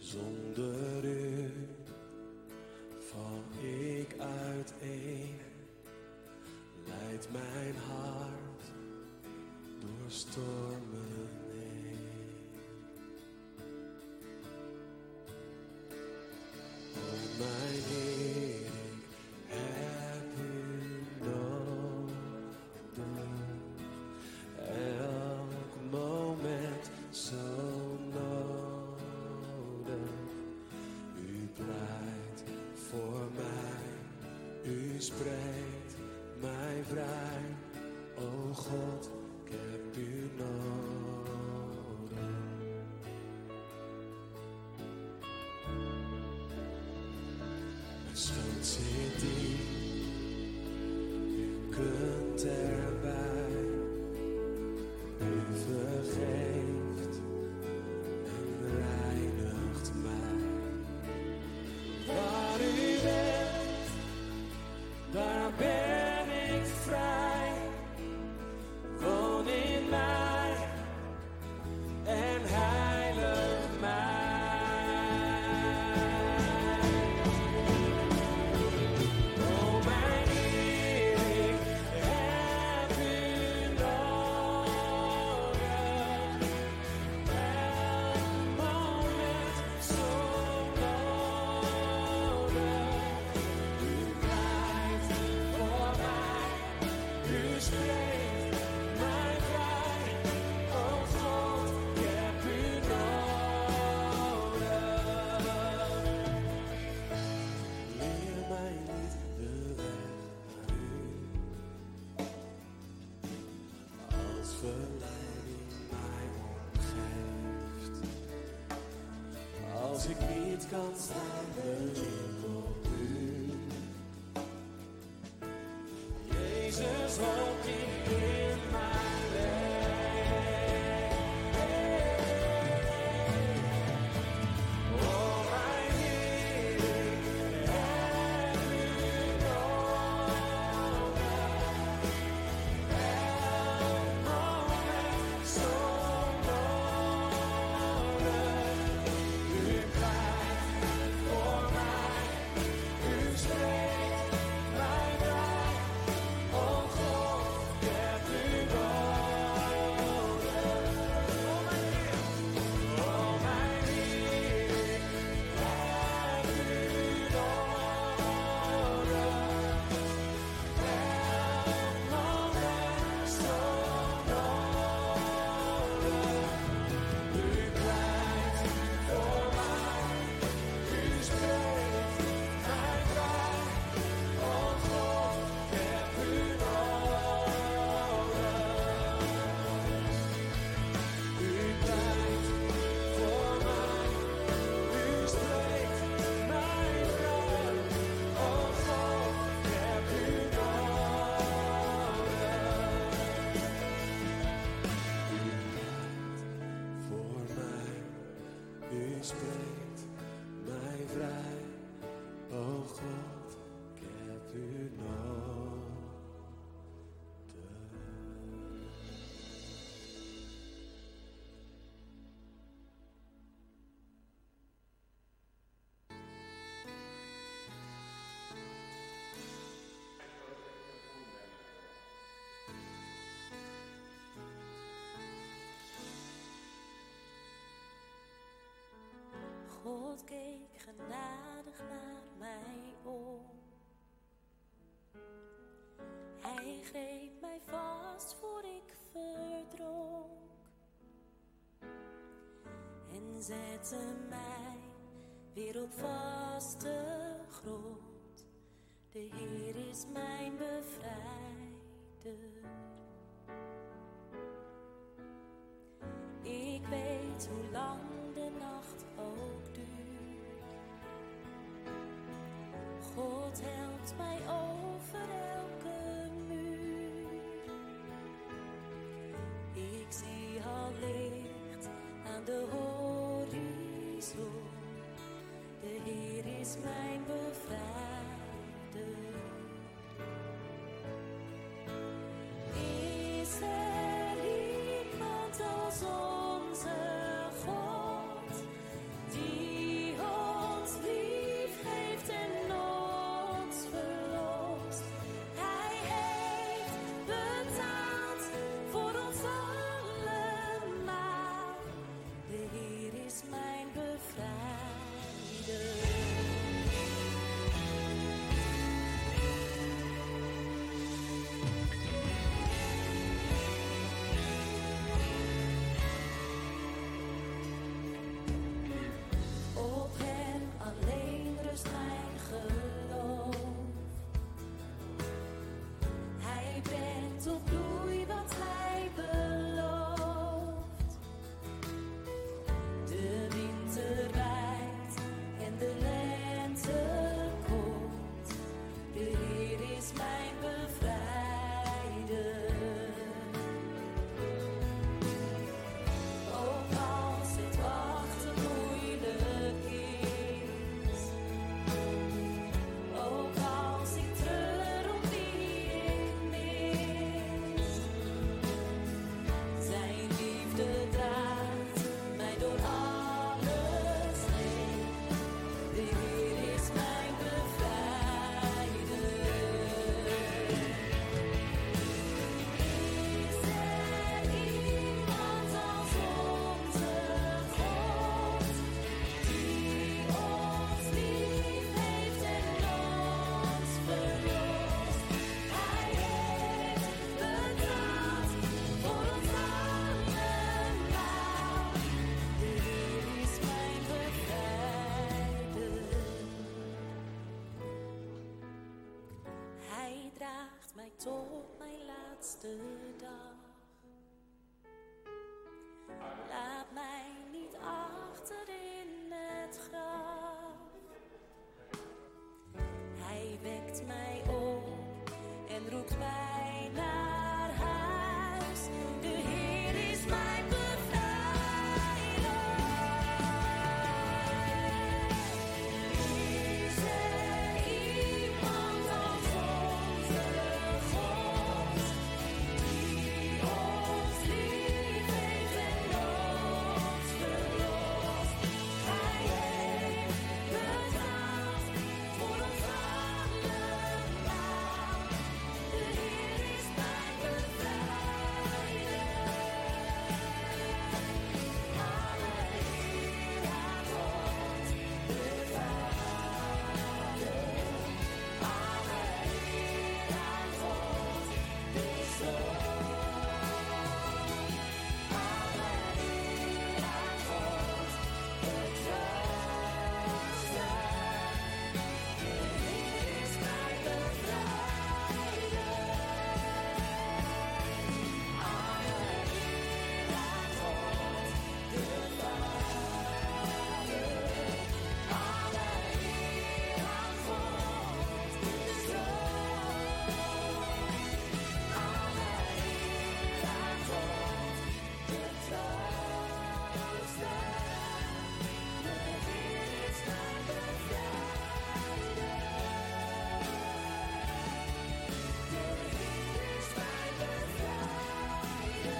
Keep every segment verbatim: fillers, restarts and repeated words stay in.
Zonder u val ik uiteen, leidt mijn hart door stormen heen. O mijn Heer, ik heb u nodig, elk moment zo nodig. U pleit voor mij, u spreekt mij vrij. O God, ik heb u nodig. Mijn schuld zit diep, u kunt erbij. U vergeeft en reinigt mij. Waar u bent, daar ben ik vrij. Woon in mij en heilig mij. O mijn Heer, ik heb u nodig. Elk moment zo nodig. U pleit voor mij, u spreekt mij vrij. O God, ik heb u nodig. Leer mij niet de weg naar u, als verleiding mij omgeeft. Als ik niet kan staan, beroep op u. Jezus, woont u in mijn leven. O mijn Heer, ik heb u nodig. Elk moment zo nodig. U pleit voor mij, u spreekt mij vrij. O God, ik heb u nodig. O mijn Heer, o mijn Heer, ik heb u nodig. Elk moment zo nodig. U pleit voor mij, u spreekt mij vrij. O God, ik heb u nodig. U pleit voor mij, u spreekt mij vrij. O God, ik heb u nodig. U pleit voor mij, u spreekt mij vrij. O God, ik heb u nodig. God keek genadig naar mij om. Hij greep mij vast voor ik verdronk en zette mij weer op vaste grond. De Heer is mijn bevrijder. Ik weet hoe lang de nacht ook duurt. God helpt mij over elke muur. Ik zie al licht aan de horizon. De Heer is mijn bevrijder. Is er iemand als onze God, die en roept mij naar huis. De Heer is mijn bevrijder. Is er iemand als onze God, die ons lief heeft en ons verlost? Hij heeft betaald voor ons allemaal. De Heer is mijn bevrijder. Alle eer aan God de Vader. Alle eer aan God de Zoon. Alle eer aan God de Trooster. De Heer is mijn bevrijder. Alle eer aan God de Vader. Alle eer aan God de Zoon. Alle eer aan God de Trooster. De Heer is mijn bevrijder. De Heer is mijn bevrijder.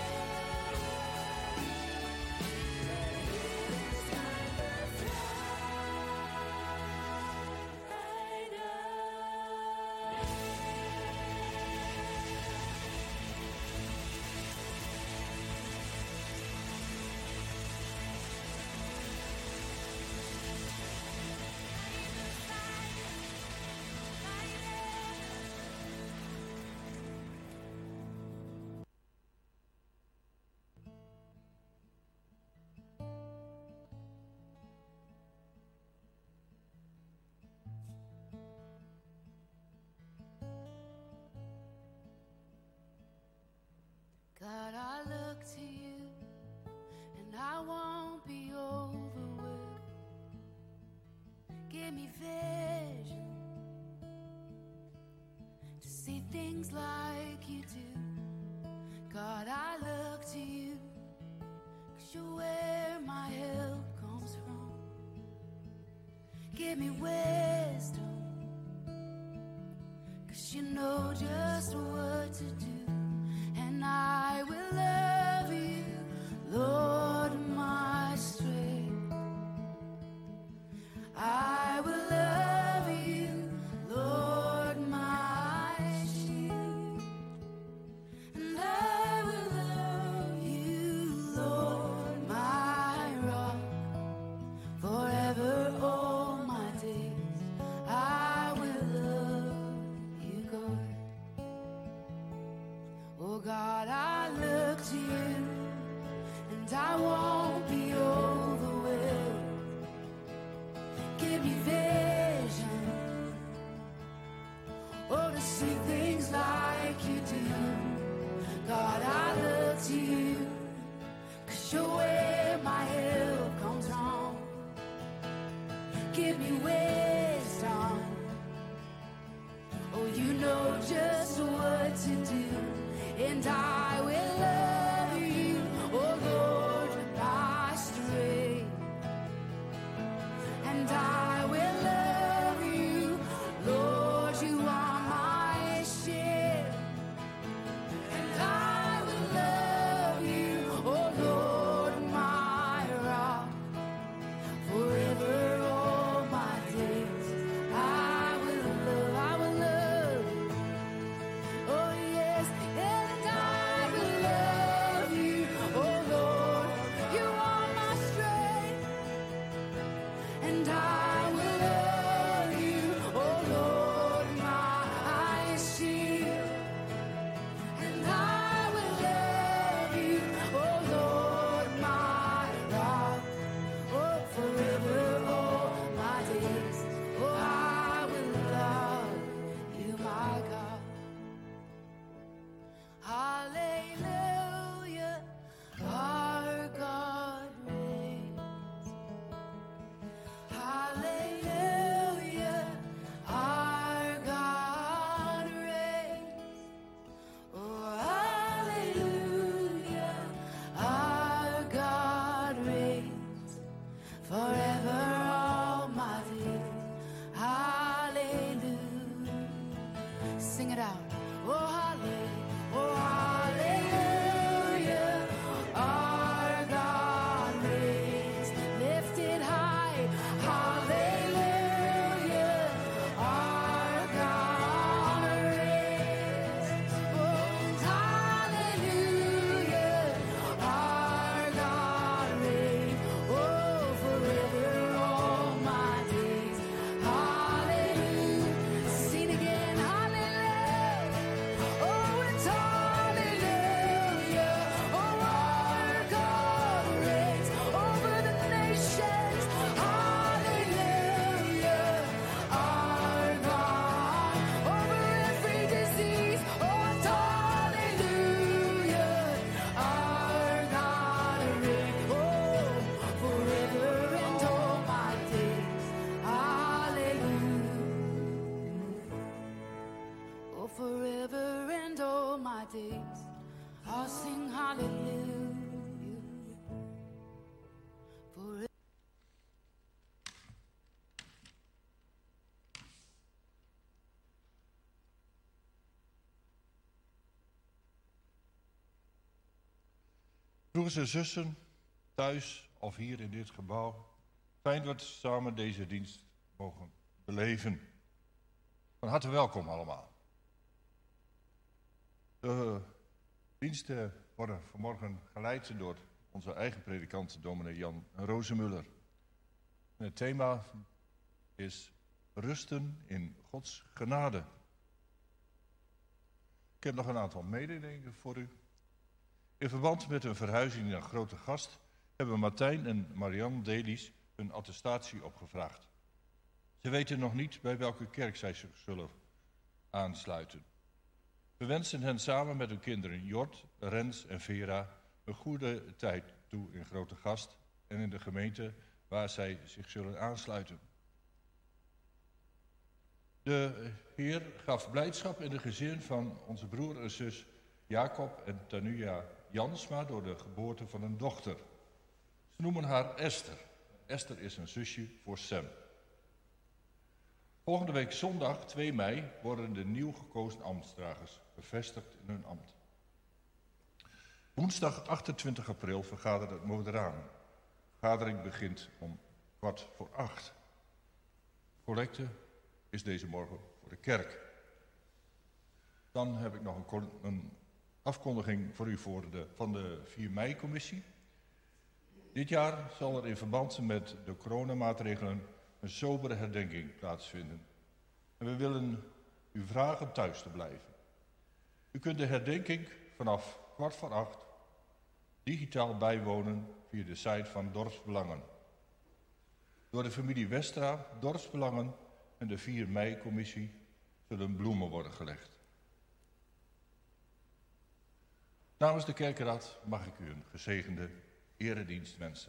God, I look to you, and I won't be overwhelmed. Give me vision to see things like you do. God, I look to you, 'cause you're where my help comes from. Give me wisdom, 'cause you know just what to do. And I will love you, Lord, my strength. I will love you, Lord, my shield. And I will love you, Lord, my rock. Forever all my days, I will love you, God. hallelujah. For Broers en zussen, thuis of hier in dit gebouw, fijn dat we samen deze dienst mogen beleven. Van harte welkom allemaal. De diensten worden vanmorgen geleid door onze eigen predikant, dominee Jan Rozemuller. En het thema is rusten in Gods genade. Ik heb nog een aantal mededelingen voor u. In verband met een verhuizing naar Grote Gast hebben Martijn en Marianne Delis hun attestatie opgevraagd. Ze weten nog niet bij welke kerk zij zich zullen aansluiten. We wensen hen samen met hun kinderen Jort, Rens en Vera een goede tijd toe in Grote Gast en in de gemeente waar zij zich zullen aansluiten. De Heer gaf blijdschap in de gezin van onze broer en zus Jacob en Tanuja Jansma door de geboorte van een dochter. Ze noemen haar Esther. Esther is een zusje voor Sam. Volgende week zondag twee mei worden de nieuw gekozen ambtsdragers bevestigd in hun ambt. Woensdag achtentwintig april vergadert het Moderaan. De vergadering begint om kwart voor acht. Collecte is deze morgen voor de kerk. Dan heb ik nog een, een afkondiging voor u voor de, van de vier mei-commissie. Dit jaar zal er in verband met de coronamaatregelen een sobere herdenking plaatsvinden. En we willen u vragen thuis te blijven. U kunt de herdenking vanaf kwart voor acht digitaal bijwonen via de site van Dorpsbelangen. Door de familie Westra, Dorpsbelangen en de vier mei-commissie zullen bloemen worden gelegd. Namens de kerkenraad mag ik u een gezegende eredienst wensen.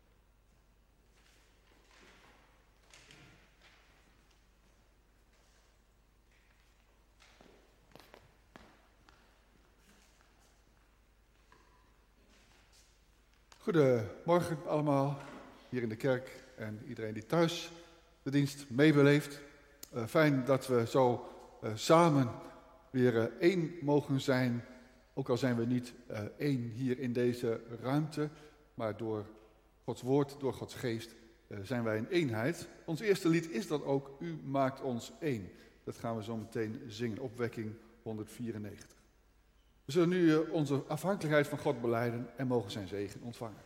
Goedemorgen allemaal, hier in de kerk en iedereen die thuis de dienst meebeleeft. Uh, fijn dat we zo uh, samen weer uh, één mogen zijn, ook al zijn we niet uh, één hier in deze ruimte, maar door Gods woord, door Gods geest uh, zijn wij een eenheid. Ons eerste lied is dat ook, U maakt ons één. Dat gaan we zo meteen zingen, opwekking honderdvierennegentig. We zullen nu uh, onze afhankelijkheid van God belijden en mogen zijn zegen ontvangen.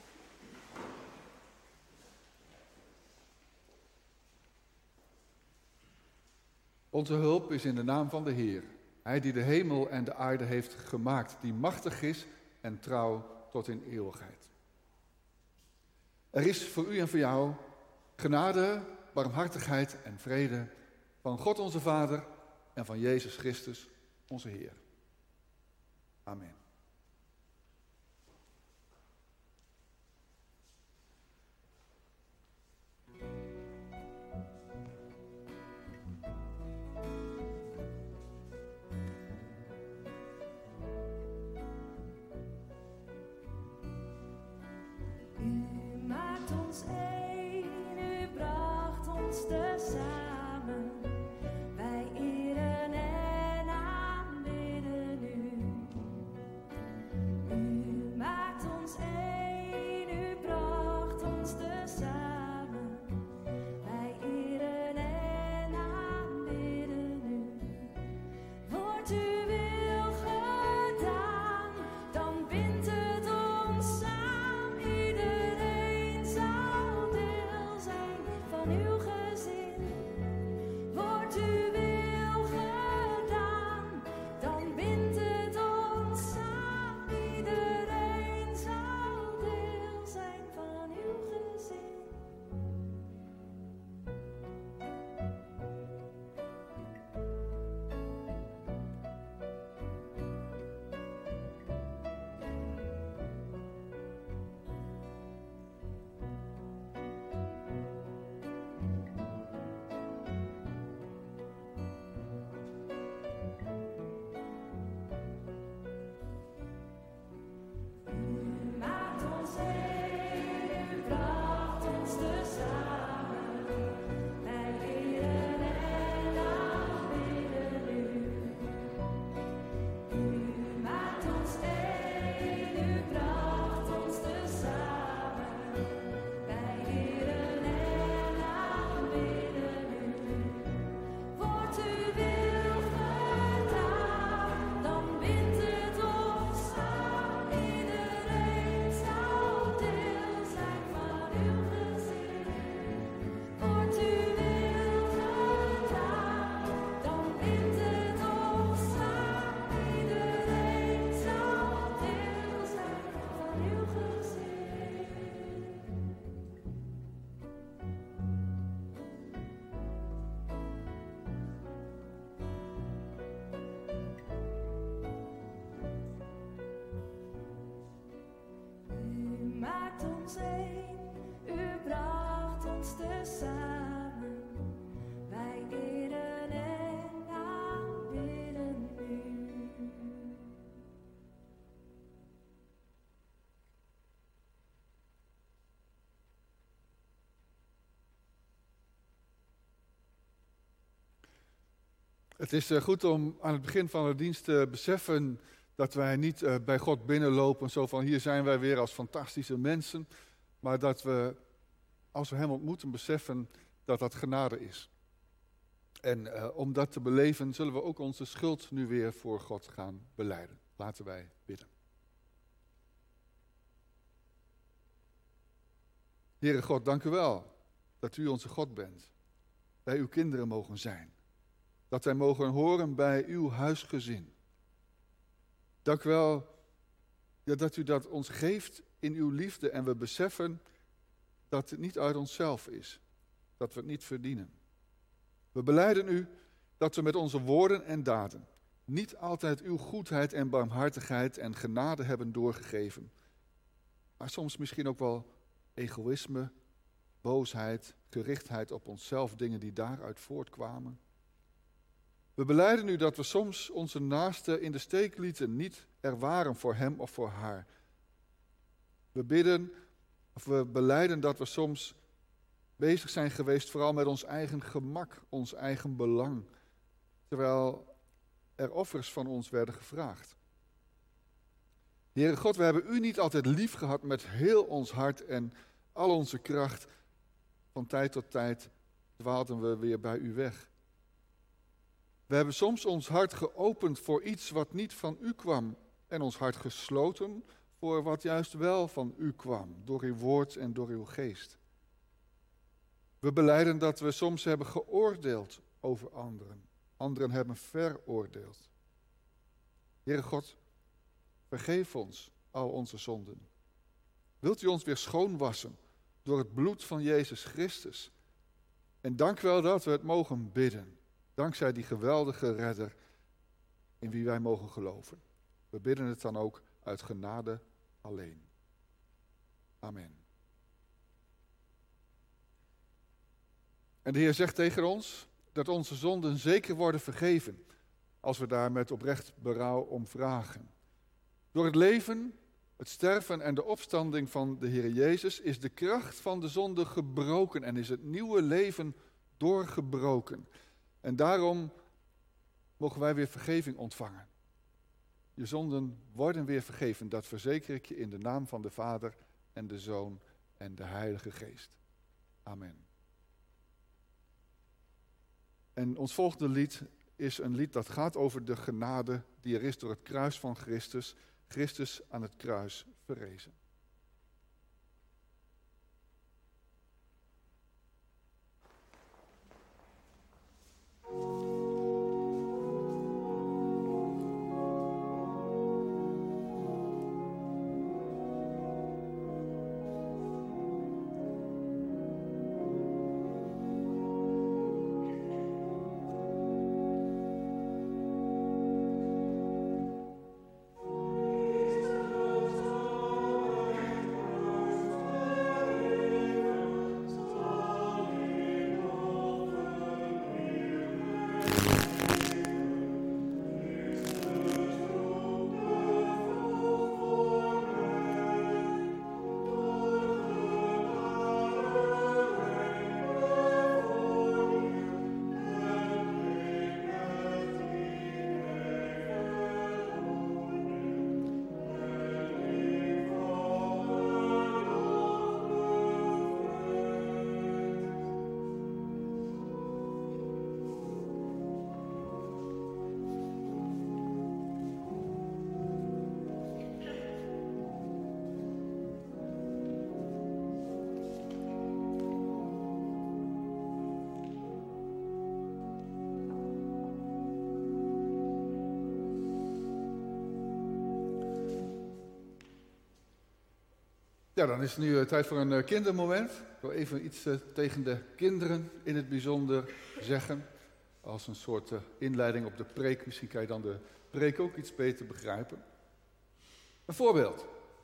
Onze hulp is in de naam van de Heer. Hij die de hemel en de aarde heeft gemaakt, die machtig is en trouw tot in eeuwigheid. Er is voor u en voor jou genade, barmhartigheid en vrede van God onze Vader en van Jezus Christus onze Heer. Amen. U maakt ons één, u bracht ons tezamen. Wij eren en aanbidden u. U maakt ons één, u bracht ons tezamen. Wij eren en aanbidden u. Wordt uw wil gedaan, dan bindt het ons samen. Iedereen zal Het is uh, goed om aan het begin van de dienst te beseffen dat wij niet uh, bij God binnenlopen, zo van hier zijn wij weer als fantastische mensen, maar dat we, als we Hem ontmoeten, beseffen dat dat genade is. En uh, om dat te beleven, zullen we ook onze schuld nu weer voor God gaan belijden. Laten wij bidden. Heere God, dank u wel dat u onze God bent. Wij uw kinderen mogen zijn. Dat wij mogen horen bij uw huisgezin. Dank u wel ja, dat u dat ons geeft in uw liefde en we beseffen dat het niet uit onszelf is. Dat we het niet verdienen. We belijden u dat we met onze woorden en daden niet altijd uw goedheid en barmhartigheid en genade hebben doorgegeven. Maar soms misschien ook wel egoïsme, boosheid, gerichtheid op onszelf, dingen die daaruit voortkwamen. We belijden u dat we soms onze naaste in de steek lieten, niet er waren voor hem of voor haar. We bidden, of we belijden dat we soms bezig zijn geweest vooral met ons eigen gemak, ons eigen belang, terwijl er offers van ons werden gevraagd. Heere God, we hebben u niet altijd lief gehad met heel ons hart en al onze kracht. Van tijd tot tijd dwaalden we weer bij u weg. We hebben soms ons hart geopend voor iets wat niet van u kwam en ons hart gesloten voor wat juist wel van u kwam, door uw woord en door uw geest. We belijden dat we soms hebben geoordeeld over anderen. Anderen hebben veroordeeld. Heere God, vergeef ons al onze zonden. Wilt u ons weer schoonwassen door het bloed van Jezus Christus? En dank wel dat we het mogen bidden. Dankzij die geweldige redder in wie wij mogen geloven. We bidden het dan ook uit genade alleen. Amen. En de Heer zegt tegen ons dat onze zonden zeker worden vergeven als we daar met oprecht berouw om vragen. Door het leven, het sterven en de opstanding van de Heer Jezus is de kracht van de zonde gebroken en is het nieuwe leven doorgebroken. En daarom mogen wij weer vergeving ontvangen. Je zonden worden weer vergeven, dat verzeker ik je in de naam van de Vader en de Zoon en de Heilige Geest. Amen. En ons volgende lied is een lied dat gaat over de genade die er is door het kruis van Christus. Christus aan het kruis verrezen. Ja, dan is het nu uh, tijd voor een uh, kindermoment. Ik wil even iets uh, tegen de kinderen in het bijzonder zeggen. Als een soort uh, inleiding op de preek. Misschien kan je dan de preek ook iets beter begrijpen. Een voorbeeld.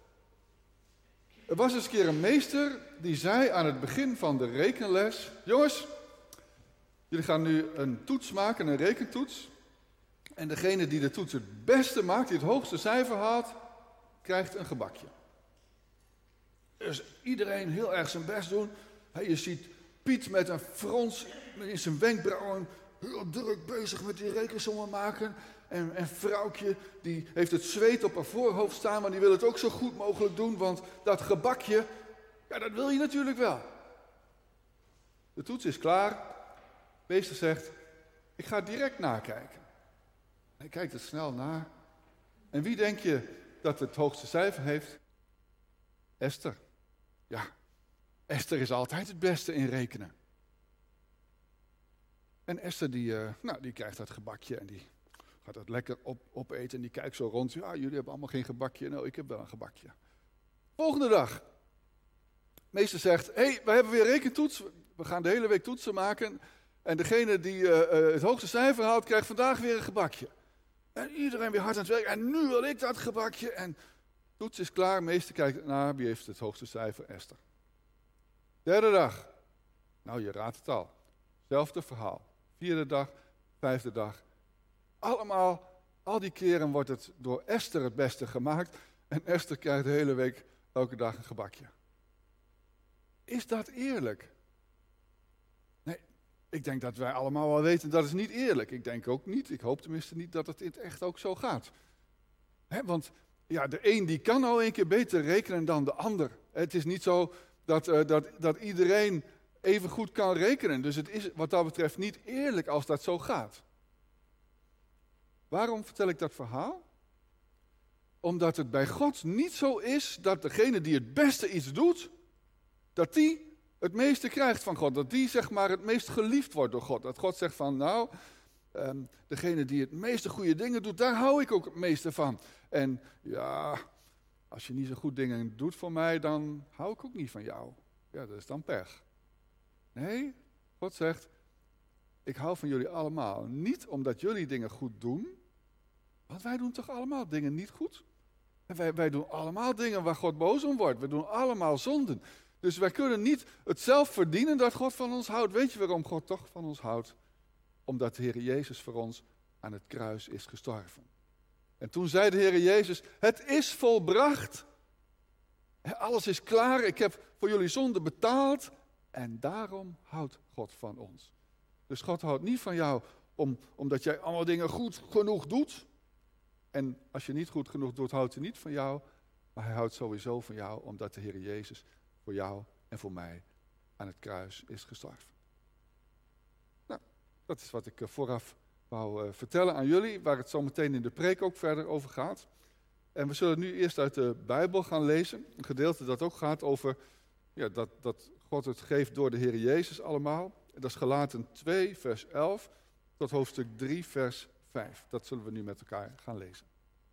Er was eens een keer een meester die zei aan het begin van de rekenles: jongens, jullie gaan nu een toets maken, een rekentoets. En degene die de toets het beste maakt, die het hoogste cijfer haalt, krijgt een gebakje. Dus iedereen heel erg zijn best doen. Je ziet Piet met een frons in zijn wenkbrauwen heel druk bezig met die rekensommen maken. En, en vrouwtje, die heeft het zweet op haar voorhoofd staan, maar die wil het ook zo goed mogelijk doen, want dat gebakje, ja, dat wil je natuurlijk wel. De toets is klaar. De meester zegt, ik ga direct nakijken. Hij kijkt er snel naar. En wie denk je dat het hoogste cijfer heeft? Esther. Ja, Esther is altijd het beste in rekenen. En Esther die, uh, nou, die krijgt dat gebakje en die gaat dat lekker op, opeten. En die kijkt zo rond. Ja, jullie hebben allemaal geen gebakje. Nou, ik heb wel een gebakje. Volgende dag. De meester zegt, hé, hey, we hebben weer rekentoets. We gaan de hele week toetsen maken. En degene die uh, uh, het hoogste cijfer haalt, krijgt vandaag weer een gebakje. En iedereen weer hard aan het werk. En nu wil ik dat gebakje. En toets is klaar. De meester kijkt naar wie heeft het hoogste cijfer. Esther. Derde dag. Nou, je raadt het al. Hetzelfde verhaal. Vierde dag, vijfde dag. Allemaal, al die keren wordt het door Esther het beste gemaakt. En Esther krijgt de hele week elke dag een gebakje. Is dat eerlijk? Nee, ik denk dat wij allemaal wel weten dat is niet eerlijk. Ik denk ook niet, ik hoop tenminste niet dat het in het echt ook zo gaat. He, want ja, de een die kan nou een keer beter rekenen dan de ander. Het is niet zo dat, uh, dat, dat iedereen even goed kan rekenen. Dus het is wat dat betreft niet eerlijk als dat zo gaat. Waarom vertel ik dat verhaal? Omdat het bij God niet zo is dat degene die het beste iets doet, dat die het meeste krijgt van God. Dat die zeg maar het meest geliefd wordt door God. Dat God zegt van nou, um, degene die het meeste goede dingen doet, daar hou ik ook het meeste van. En ja, als je niet zo goed dingen doet voor mij, dan hou ik ook niet van jou. Ja, dat is dan pech. Nee, God zegt, ik hou van jullie allemaal. Niet omdat jullie dingen goed doen, want wij doen toch allemaal dingen niet goed? En wij, wij doen allemaal dingen waar God boos om wordt. We doen allemaal zonden. Dus wij kunnen niet het zelf verdienen dat God van ons houdt. Weet je waarom God toch van ons houdt? Omdat de Heer Jezus voor ons aan het kruis is gestorven. En toen zei de Heer Jezus, het is volbracht. Alles is klaar, ik heb voor jullie zonde betaald. En daarom houdt God van ons. Dus God houdt niet van jou om, omdat jij allemaal dingen goed genoeg doet. En als je niet goed genoeg doet, houdt hij niet van jou. Maar hij houdt sowieso van jou, omdat de Heer Jezus voor jou en voor mij aan het kruis is gestorven. Nou, dat is wat ik vooraf wou uh, vertellen aan jullie, waar het zo meteen in de preek ook verder over gaat. En we zullen nu eerst uit de Bijbel gaan lezen. Een gedeelte dat ook gaat over ja, dat, dat God het geeft door de Heer Jezus allemaal. En dat is Galaten twee, vers elf, tot hoofdstuk drie, vers vijf. Dat zullen we nu met elkaar gaan lezen.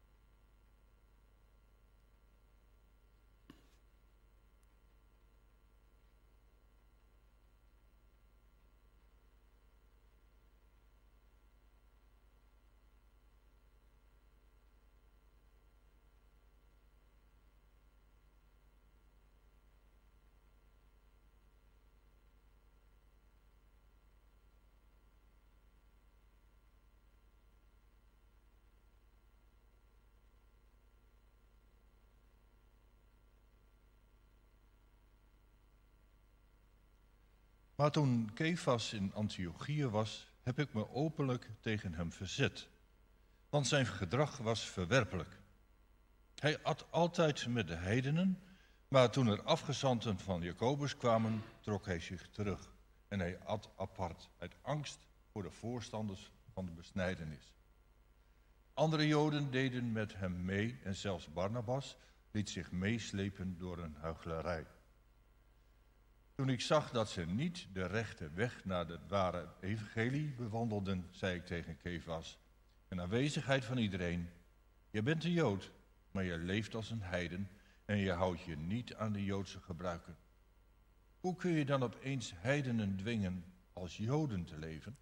Maar toen Kefas in Antiochië was, heb ik me openlijk tegen hem verzet. Want zijn gedrag was verwerpelijk. Hij at altijd met de heidenen, maar toen er afgezanten van Jacobus kwamen, trok hij zich terug. En hij at apart, uit angst voor de voorstanders van de besnijdenis. Andere Joden deden met hem mee en zelfs Barnabas liet zich meeslepen door een huichelarij. Toen ik zag dat ze niet de rechte weg naar de ware evangelie bewandelden, zei ik tegen Kefas, in aanwezigheid van iedereen, je bent een Jood, maar je leeft als een heiden en je houdt je niet aan de Joodse gebruiken. Hoe kun je dan opeens heidenen dwingen als Joden te leven?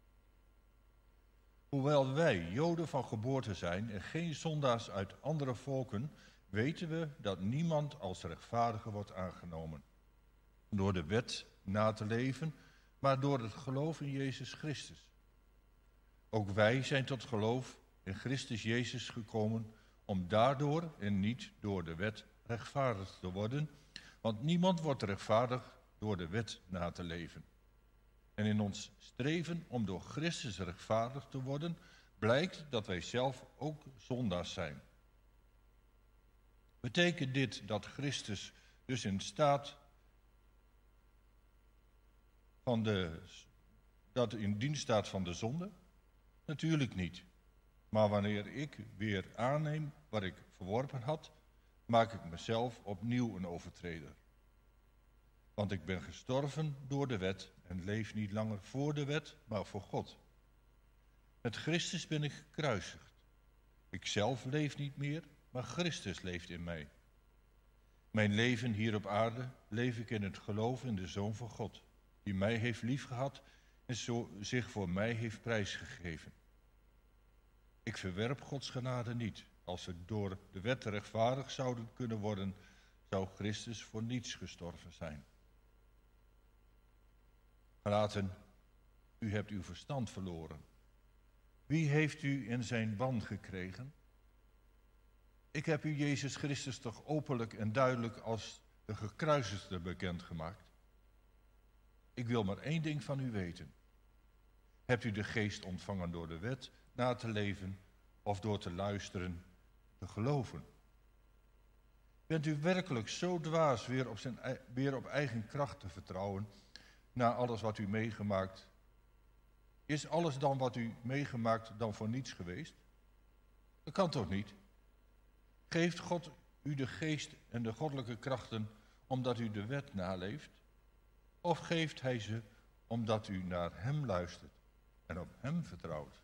Hoewel wij Joden van geboorte zijn en geen zondaars uit andere volken, weten we dat niemand als rechtvaardige wordt aangenomen. Door de wet na te leven, maar door het geloof in Jezus Christus. Ook wij zijn tot geloof in Christus Jezus gekomen om daardoor en niet door de wet rechtvaardig te worden, want niemand wordt rechtvaardig door de wet na te leven. En in ons streven om door Christus rechtvaardig te worden, blijkt dat wij zelf ook zondaars zijn. Betekent dit dat Christus dus in staat van de, dat in dienst staat van de zonde? Natuurlijk niet. Maar wanneer ik weer aanneem wat ik verworpen had, maak ik mezelf opnieuw een overtreder. Want ik ben gestorven door de wet en leef niet langer voor de wet, maar voor God. Met Christus ben ik gekruisigd. Ik zelf leef niet meer, maar Christus leeft in mij. Mijn leven hier op aarde leef ik in het geloof in de Zoon van God, die mij heeft liefgehad en zo zich voor mij heeft prijsgegeven. Ik verwerp Gods genade niet. Als we door de wet rechtvaardig zouden kunnen worden, zou Christus voor niets gestorven zijn. Gelaten, u hebt uw verstand verloren. Wie heeft u in zijn ban gekregen? Ik heb u Jezus Christus toch openlijk en duidelijk als de gekruisigde bekendgemaakt. Ik wil maar één ding van u weten. Hebt u de geest ontvangen door de wet na te leven of door te luisteren, te geloven? Bent u werkelijk zo dwaas weer op, zijn, weer op eigen kracht te vertrouwen na alles wat u meegemaakt? Is alles dan wat u meegemaakt dan voor niets geweest? Dat kan toch niet? Geeft God u de geest en de goddelijke krachten omdat u de wet naleeft? Of geeft hij ze omdat u naar hem luistert en op hem vertrouwt?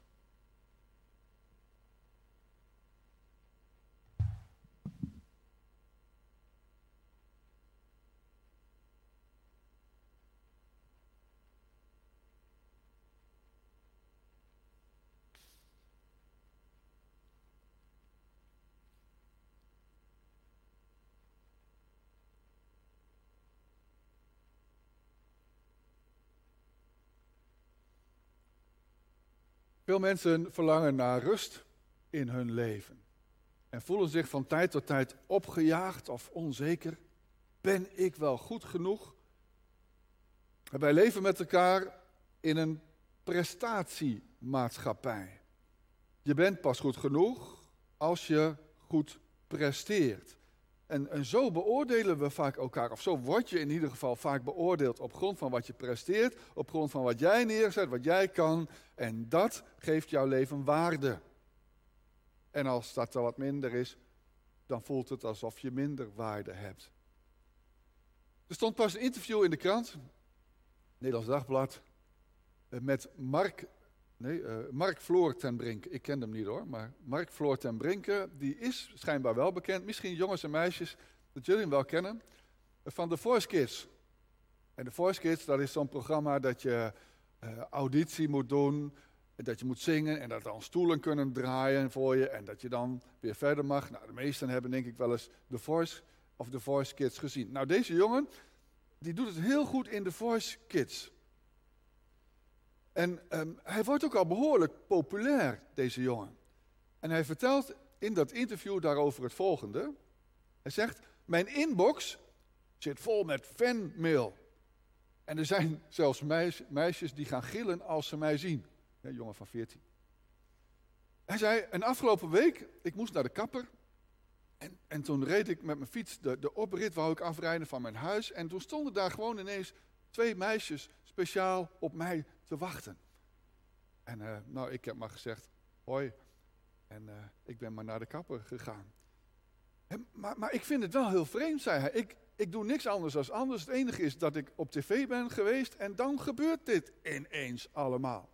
Veel mensen verlangen naar rust in hun leven en voelen zich van tijd tot tijd opgejaagd of onzeker. Ben ik wel goed genoeg? En wij leven met elkaar in een prestatiemaatschappij. Je bent pas goed genoeg als je goed presteert. En, en zo beoordelen we vaak elkaar, of zo word je in ieder geval vaak beoordeeld op grond van wat je presteert, op grond van wat jij neerzet, wat jij kan. En dat geeft jouw leven waarde. En als dat er wat minder is, dan voelt het alsof je minder waarde hebt. Er stond pas een interview in de krant, Nederlands Dagblad, met Mark, nee, uh, Mark Floor ten Brinke. Ik ken hem niet hoor, maar Mark Floor ten Brinke, die is schijnbaar wel bekend. Misschien jongens en meisjes, dat jullie hem wel kennen, van The Voice Kids. En The Voice Kids, dat is zo'n programma dat je uh, auditie moet doen, dat je moet zingen en dat dan stoelen kunnen draaien voor je en dat je dan weer verder mag. Nou, de meesten hebben denk ik wel eens The Voice of The Voice Kids gezien. Nou, deze jongen, die doet het heel goed in The Voice Kids. En um, hij wordt ook al behoorlijk populair, deze jongen. En hij vertelt in dat interview daarover het volgende. Hij zegt, mijn inbox zit vol met fanmail. En er zijn zelfs meis, meisjes die gaan gillen als ze mij zien. Ja, jongen van veertien. Hij zei, een afgelopen week, ik moest naar de kapper. En, en toen reed ik met mijn fiets de, de oprit, wou ik afrijden van mijn huis. En toen stonden daar gewoon ineens twee meisjes speciaal op mij te wachten. En uh, nou, ik heb maar gezegd, hoi. En uh, ik ben maar naar de kapper gegaan. En, maar, maar ik vind het wel heel vreemd, zei hij. Ik, ik doe niks anders dan anders. Het enige is dat ik op tv ben geweest en dan gebeurt dit ineens allemaal.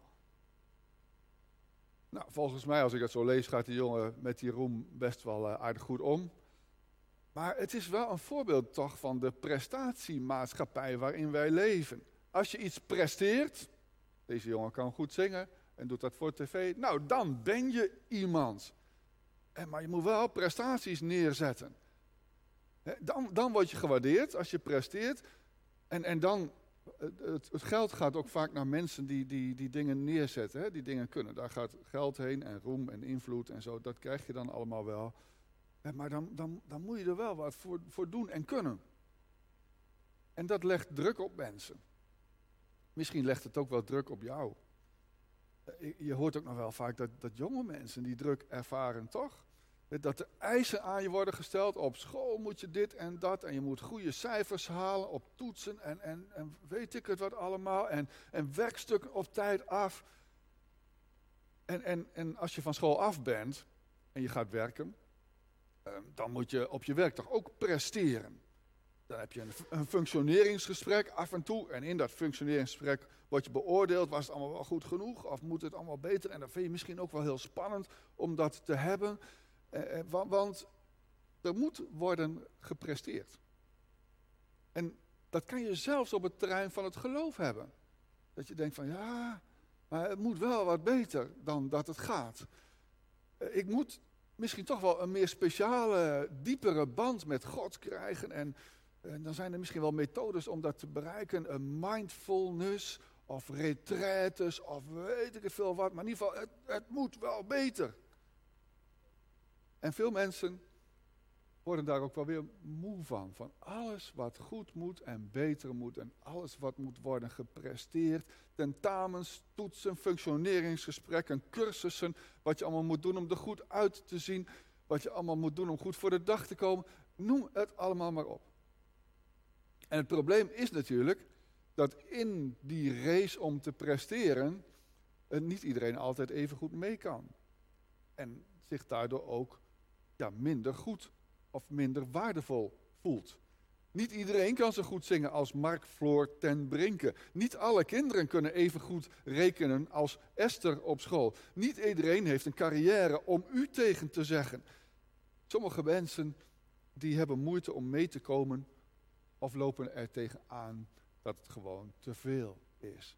Nou, volgens mij, als ik het zo lees, gaat die jongen met die roem best wel uh, aardig goed om. Maar het is wel een voorbeeld toch van de prestatiemaatschappij waarin wij leven. Als je iets presteert, deze jongen kan goed zingen en doet dat voor tv, nou dan ben je iemand. En, maar je moet wel prestaties neerzetten. Dan, dan word je gewaardeerd als je presteert. En, en dan, het, het geld gaat ook vaak naar mensen die, die, die dingen neerzetten, hè, die dingen kunnen. Daar gaat geld heen en roem en invloed en zo, dat krijg je dan allemaal wel. Maar dan, dan, dan moet je er wel wat voor, voor doen en kunnen. En dat legt druk op mensen. misschien legt het ook wel druk op jou. Je hoort ook nog wel vaak dat, dat jonge mensen die druk ervaren, toch? Dat er eisen aan je worden gesteld. Op school moet je dit en dat. En je moet goede cijfers halen op toetsen. En, en, en weet ik het wat allemaal. En, en werkstukken op tijd af. En, en, en als je van school af bent en je gaat werken. Dan moet je op je werk toch ook presteren. Dan heb je een, een functioneringsgesprek af en toe. En in dat functioneringsgesprek word je beoordeeld. Was het allemaal wel goed genoeg? Of moet het allemaal beter? En dat vind je misschien ook wel heel spannend om dat te hebben. Eh, want, want er moet worden gepresteerd. En dat kan je zelfs op het terrein van het geloof hebben. Dat je denkt van ja, maar het moet wel wat beter dan dat het gaat. Eh, ik moet misschien toch wel een meer speciale, diepere band met God krijgen. En, en dan zijn er misschien wel methodes om dat te bereiken. Een mindfulness of retraites of weet ik het veel wat. Maar in ieder geval, het, het moet wel beter. En veel mensen worden daar ook wel weer moe van. Van alles wat goed moet en beter moet. En alles wat moet worden gepresteerd. Tentamens, toetsen, functioneringsgesprekken, cursussen. Wat je allemaal moet doen om er goed uit te zien. Wat je allemaal moet doen om goed voor de dag te komen. Noem het allemaal maar op. En het probleem is natuurlijk dat in die race om te presteren niet iedereen altijd even goed mee kan. En zich daardoor ook ja, minder goed of minder waardevol voelt. Niet iedereen kan zo goed zingen als Mark Floor ten Brinke. Niet alle kinderen kunnen even goed rekenen als Esther op school. Niet iedereen heeft een carrière om u tegen te zeggen. Sommige mensen die hebben moeite om mee te komen of lopen er tegenaan dat het gewoon te veel is.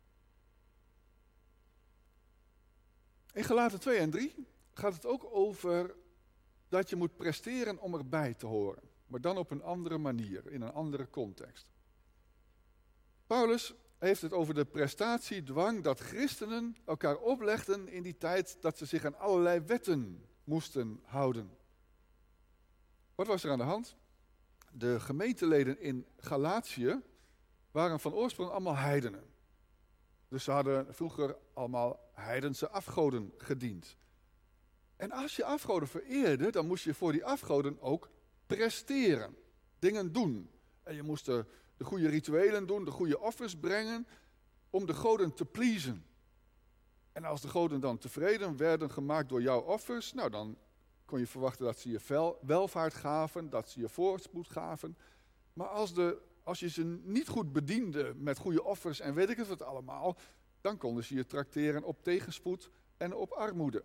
In Galaten twee en drie gaat het ook over dat je moet presteren om erbij te horen. Maar dan op een andere manier, in een andere context. Paulus heeft het over de prestatiedwang dat christenen elkaar oplegden in die tijd dat ze zich aan allerlei wetten moesten houden. Wat was er aan de hand? De gemeenteleden in Galatië waren van oorsprong allemaal heidenen. Dus ze hadden vroeger allemaal heidense afgoden gediend. En als je afgoden vereerde, dan moest je voor die afgoden ook presteren. Dingen doen. En je moest de, de goede rituelen doen, de goede offers brengen, om de goden te pleasen. En als de goden dan tevreden werden gemaakt door jouw offers, nou dan kon je verwachten dat ze je vel, welvaart gaven, dat ze je voorspoed gaven. Maar als, de, als je ze niet goed bediende met goede offers en weet ik het wat allemaal, dan konden ze je trakteren op tegenspoed en op armoede.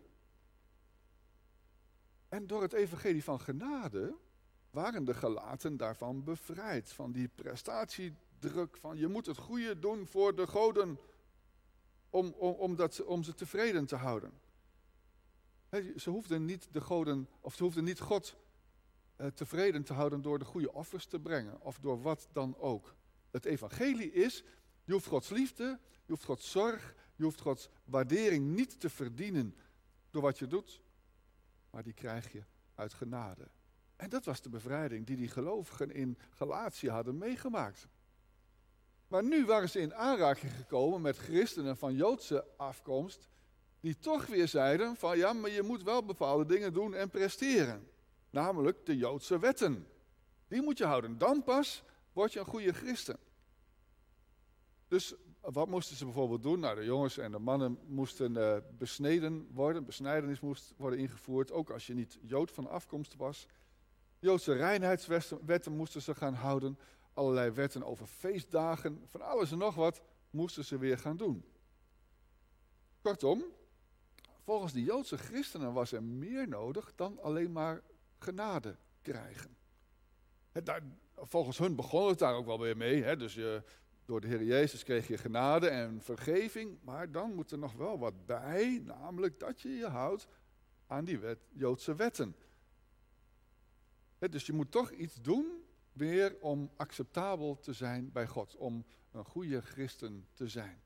En door het evangelie van genade waren de Galaten daarvan bevrijd. Van die prestatiedruk van je moet het goede doen voor de goden om, om, om, dat, om ze tevreden te houden. He, ze hoefden niet de goden, of ze hoefden niet God eh, tevreden te houden door de goede offers te brengen. Of door wat dan ook. Het evangelie is, je hoeft Gods liefde, je hoeft Gods zorg, je hoeft Gods waardering niet te verdienen door wat je doet. Maar die krijg je uit genade. En dat was de bevrijding die die gelovigen in Galatië hadden meegemaakt. Maar nu waren ze in aanraking gekomen met christenen van Joodse afkomst, die toch weer zeiden van ja, maar je moet wel bepaalde dingen doen en presteren. Namelijk de Joodse wetten. Die moet je houden. Dan pas word je een goede christen. Dus wat moesten ze bijvoorbeeld doen? Nou, de jongens en de mannen moesten uh, besneden worden. Besnijdenis moest worden ingevoerd, ook als je niet Jood van afkomst was. Joodse reinheidswetten moesten ze gaan houden. Allerlei wetten over feestdagen, van alles en nog wat moesten ze weer gaan doen. Kortom, volgens de Joodse christenen was er meer nodig dan alleen maar genade krijgen. Het, daar, volgens hun begon het daar ook wel weer mee. Hè? Dus je, door de Heer Jezus kreeg je genade en vergeving. Maar dan moet er nog wel wat bij. Namelijk dat je je houdt aan die wet, Joodse wetten. Hè, dus je moet toch iets doen weer om acceptabel te zijn bij God. Om een goede christen te zijn.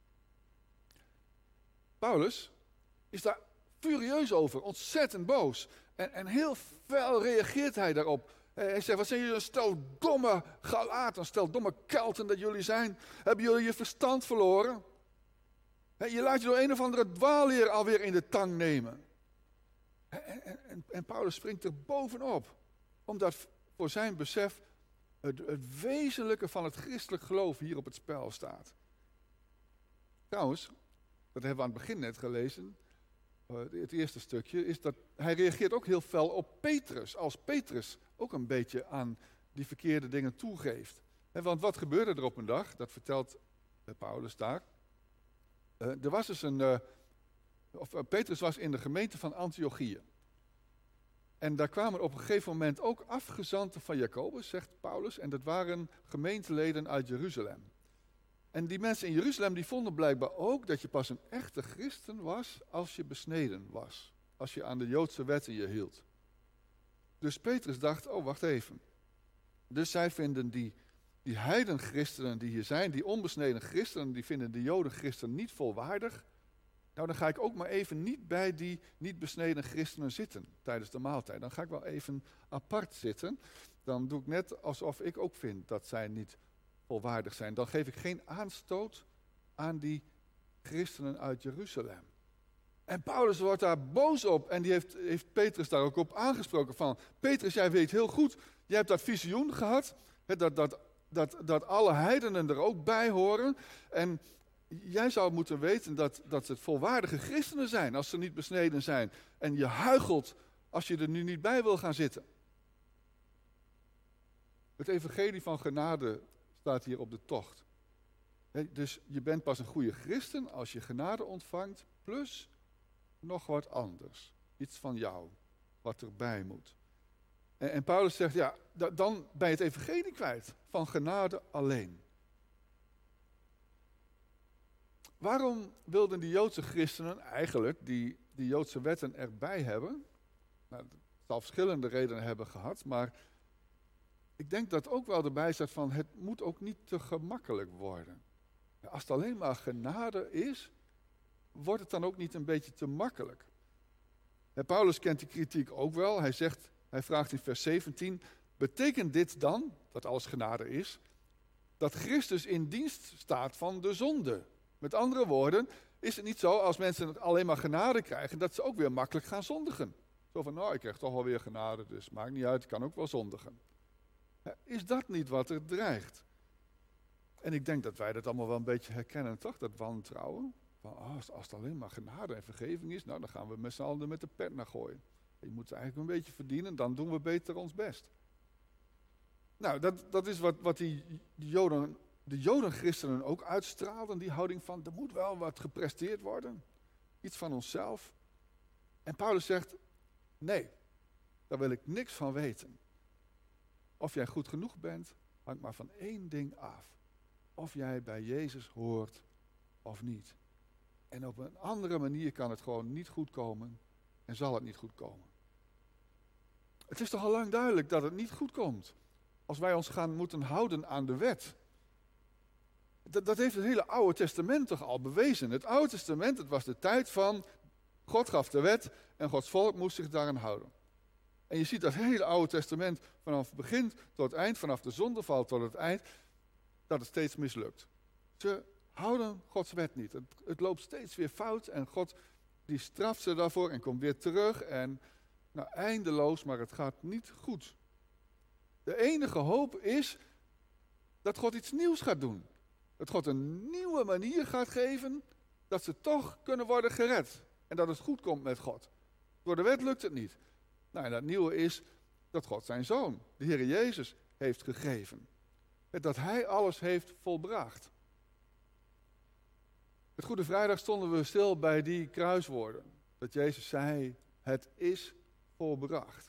Paulus is daar furieus over, ontzettend boos. En, en heel fel reageert hij daarop. Hij zegt, wat zijn jullie een stel domme Galaten, een stel domme Kelten dat jullie zijn. Hebben jullie je verstand verloren? Je laat je door een of andere dwaalleer alweer in de tang nemen. En, en, en Paulus springt er bovenop. Omdat voor zijn besef het, het wezenlijke van het christelijk geloof hier op het spel staat. Trouwens, dat hebben we aan het begin net gelezen. Het eerste stukje is dat hij reageert ook heel fel op Petrus. Als Petrus ook een beetje aan die verkeerde dingen toegeeft. Want wat gebeurde er op een dag? Dat vertelt Paulus daar. Er was dus een, of Petrus was in de gemeente van Antiochië. En daar kwamen op een gegeven moment ook afgezanten van Jacobus, zegt Paulus. En dat waren gemeenteleden uit Jeruzalem. En die mensen in Jeruzalem die vonden blijkbaar ook dat je pas een echte christen was als je besneden was. Als je aan de Joodse wetten je hield. Dus Petrus dacht, oh wacht even. Dus zij vinden die, die heidenchristenen die hier zijn, die onbesneden christenen, die vinden de jodenchristenen niet volwaardig. Nou, dan ga ik ook maar even niet bij die niet besneden christenen zitten tijdens de maaltijd. Dan ga ik wel even apart zitten. Dan doe ik net alsof ik ook vind dat zij niet volwaardig zijn. Dan geef ik geen aanstoot aan die christenen uit Jeruzalem. En Paulus wordt daar boos op en die heeft, heeft Petrus daar ook op aangesproken van, Petrus, jij weet heel goed, jij hebt dat visioen gehad, hè, dat, dat, dat, dat alle heidenen er ook bij horen. En jij zou moeten weten dat, dat het volwaardige christenen zijn als ze niet besneden zijn. En je huichelt als je er nu niet bij wil gaan zitten. Het evangelie van genade staat hier op de tocht. He, dus je bent pas een goede christen als je genade ontvangt, plus nog wat anders. Iets van jou, wat erbij moet. En, en Paulus zegt, ja, da, dan ben je het evangelie kwijt, van genade alleen. Waarom wilden die Joodse christenen eigenlijk die, die Joodse wetten erbij hebben? Nou, het zal verschillende redenen hebben gehad, maar ik denk dat ook wel erbij staat van, het moet ook niet te gemakkelijk worden. Als het alleen maar genade is, wordt het dan ook niet een beetje te makkelijk. En Paulus kent die kritiek ook wel. Hij zegt, hij vraagt in vers zeventien, betekent dit dan, dat alles genade is, dat Christus in dienst staat van de zonde? Met andere woorden, is het niet zo als mensen alleen maar genade krijgen, dat ze ook weer makkelijk gaan zondigen. Zo van, nou, ik krijg toch wel weer genade, dus maakt niet uit, ik kan ook wel zondigen. Is dat niet wat er dreigt? En ik denk dat wij dat allemaal wel een beetje herkennen, toch? Dat wantrouwen. Van, oh, als het alleen maar genade en vergeving is, nou, dan gaan we met z'n allen met de pet naar gooien. Je moet het eigenlijk een beetje verdienen, dan doen we beter ons best. Nou, dat, dat is wat, wat die Joden, de Jodenchristenen ook uitstraalden, die houding van, er moet wel wat gepresteerd worden. Iets van onszelf. En Paulus zegt, nee, daar wil ik niks van weten. Of jij goed genoeg bent, hangt maar van één ding af. Of jij bij Jezus hoort of niet. En op een andere manier kan het gewoon niet goed komen en zal het niet goed komen. Het is toch al lang duidelijk dat het niet goed komt. Als wij ons gaan moeten houden aan de wet. Dat, dat heeft het hele Oude Testament toch al bewezen. Het Oude Testament, het was de tijd van, God gaf de wet en Gods volk moest zich daaraan houden. En je ziet dat hele Oude Testament vanaf het begin tot het eind, vanaf de zondeval tot het eind, dat het steeds mislukt. Ze houden Gods wet niet. Het, het loopt steeds weer fout en God die straft ze daarvoor en komt weer terug. En nou, eindeloos, maar het gaat niet goed. De enige hoop is dat God iets nieuws gaat doen. Dat God een nieuwe manier gaat geven dat ze toch kunnen worden gered. En dat het goed komt met God. Door de wet lukt het niet. Nou, en dat nieuwe is dat God zijn Zoon, de Heer Jezus, heeft gegeven. Dat Hij alles heeft volbracht. Het Goede Vrijdag stonden we stil bij die kruiswoorden. Dat Jezus zei, het is volbracht.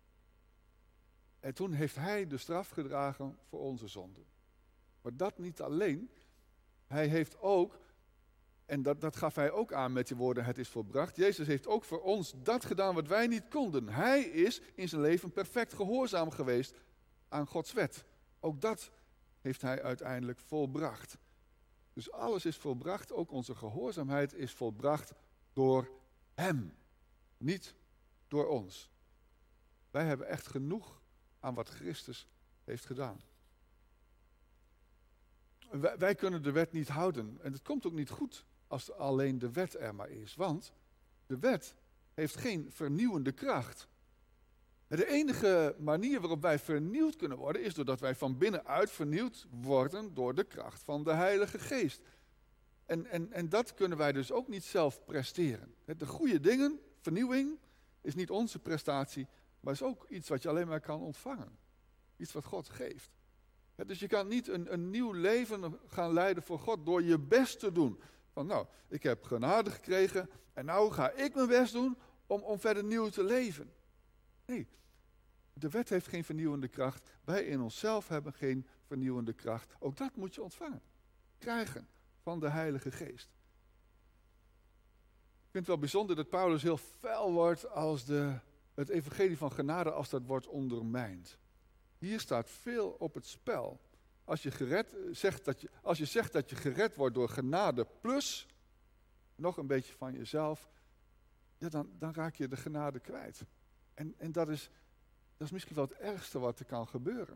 En toen heeft Hij de straf gedragen voor onze zonden. Maar dat niet alleen. Hij heeft ook, en dat, dat gaf Hij ook aan met die woorden, het is volbracht. Jezus heeft ook voor ons dat gedaan wat wij niet konden. Hij is in zijn leven perfect gehoorzaam geweest aan Gods wet. Ook dat heeft Hij uiteindelijk volbracht. Dus alles is volbracht, ook onze gehoorzaamheid is volbracht door Hem. Niet door ons. Wij hebben echt genoeg aan wat Christus heeft gedaan. Wij, wij kunnen de wet niet houden. En het komt ook niet goed als alleen de wet er maar is. Want de wet heeft geen vernieuwende kracht. De enige manier waarop wij vernieuwd kunnen worden is doordat wij van binnenuit vernieuwd worden door de kracht van de Heilige Geest. En, en, en dat kunnen wij dus ook niet zelf presteren. De goede dingen, vernieuwing, is niet onze prestatie, maar is ook iets wat je alleen maar kan ontvangen. Iets wat God geeft. Dus je kan niet een, een nieuw leven gaan leiden voor God door je best te doen. Van nou, ik heb genade gekregen en nou ga ik mijn best doen om, om verder nieuw te leven. Nee, de wet heeft geen vernieuwende kracht. Wij in onszelf hebben geen vernieuwende kracht. Ook dat moet je ontvangen. Krijgen van de Heilige Geest. Ik vind het wel bijzonder dat Paulus heel fel wordt als de, het evangelie van genade als dat wordt ondermijnd. Hier staat veel op het spel. Als je, gered, zegt dat je, als je zegt dat je gered wordt door genade plus nog een beetje van jezelf, ja, dan, dan raak je de genade kwijt. En, en dat, is, dat is misschien wel het ergste wat er kan gebeuren.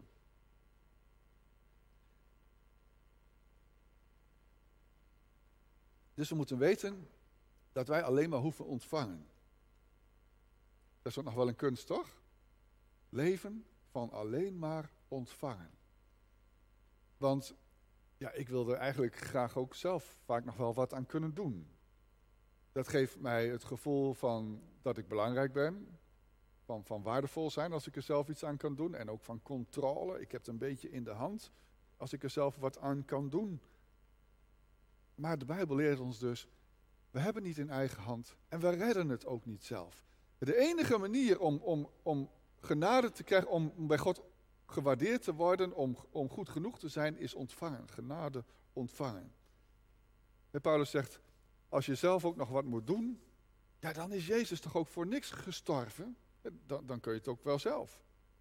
Dus we moeten weten dat wij alleen maar hoeven ontvangen. Dat is ook nog wel een kunst, toch? Leven van alleen maar ontvangen. Want ja, ik wil er eigenlijk graag ook zelf vaak nog wel wat aan kunnen doen. Dat geeft mij het gevoel van dat ik belangrijk ben. Van, van waardevol zijn als ik er zelf iets aan kan doen. En ook van controle. Ik heb het een beetje in de hand als ik er zelf wat aan kan doen. Maar de Bijbel leert ons dus, we hebben niet in eigen hand en we redden het ook niet zelf. De enige manier om, om, om genade te krijgen, om bij God gewaardeerd te worden, om, om goed genoeg te zijn, is ontvangen. Genade ontvangen. En Paulus zegt, als je zelf ook nog wat moet doen, ja, dan is Jezus toch ook voor niks gestorven? Dan, dan kun je het ook wel zelf.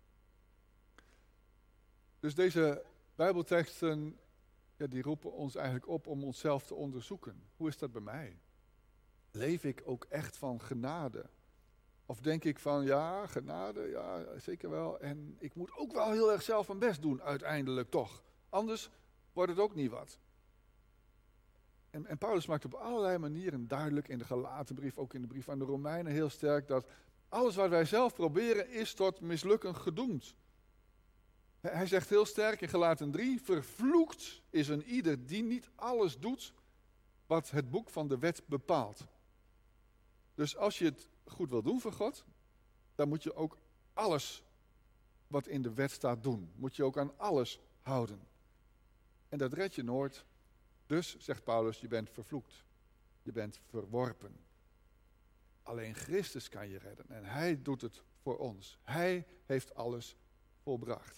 Dus deze Bijbelteksten, ja, die roepen ons eigenlijk op om onszelf te onderzoeken. Hoe is dat bij mij? Leef ik ook echt van genade? Of denk ik van, ja, genade, ja, zeker wel. En ik moet ook wel heel erg zelf mijn best doen, uiteindelijk toch. Anders wordt het ook niet wat. En, en Paulus maakt op allerlei manieren duidelijk, in de Galatenbrief, ook in de brief aan de Romeinen, heel sterk, dat alles wat wij zelf proberen is tot mislukken gedoemd. Hij zegt heel sterk in Galaten drie, vervloekt is een ieder die niet alles doet wat het boek van de wet bepaalt. Dus als je het goed wil doen voor God, dan moet je ook alles wat in de wet staat doen. Moet je ook aan alles houden. En dat red je nooit. Dus, zegt Paulus, je bent vervloekt. Je bent verworpen. Alleen Christus kan je redden. En hij doet het voor ons. Hij heeft alles volbracht.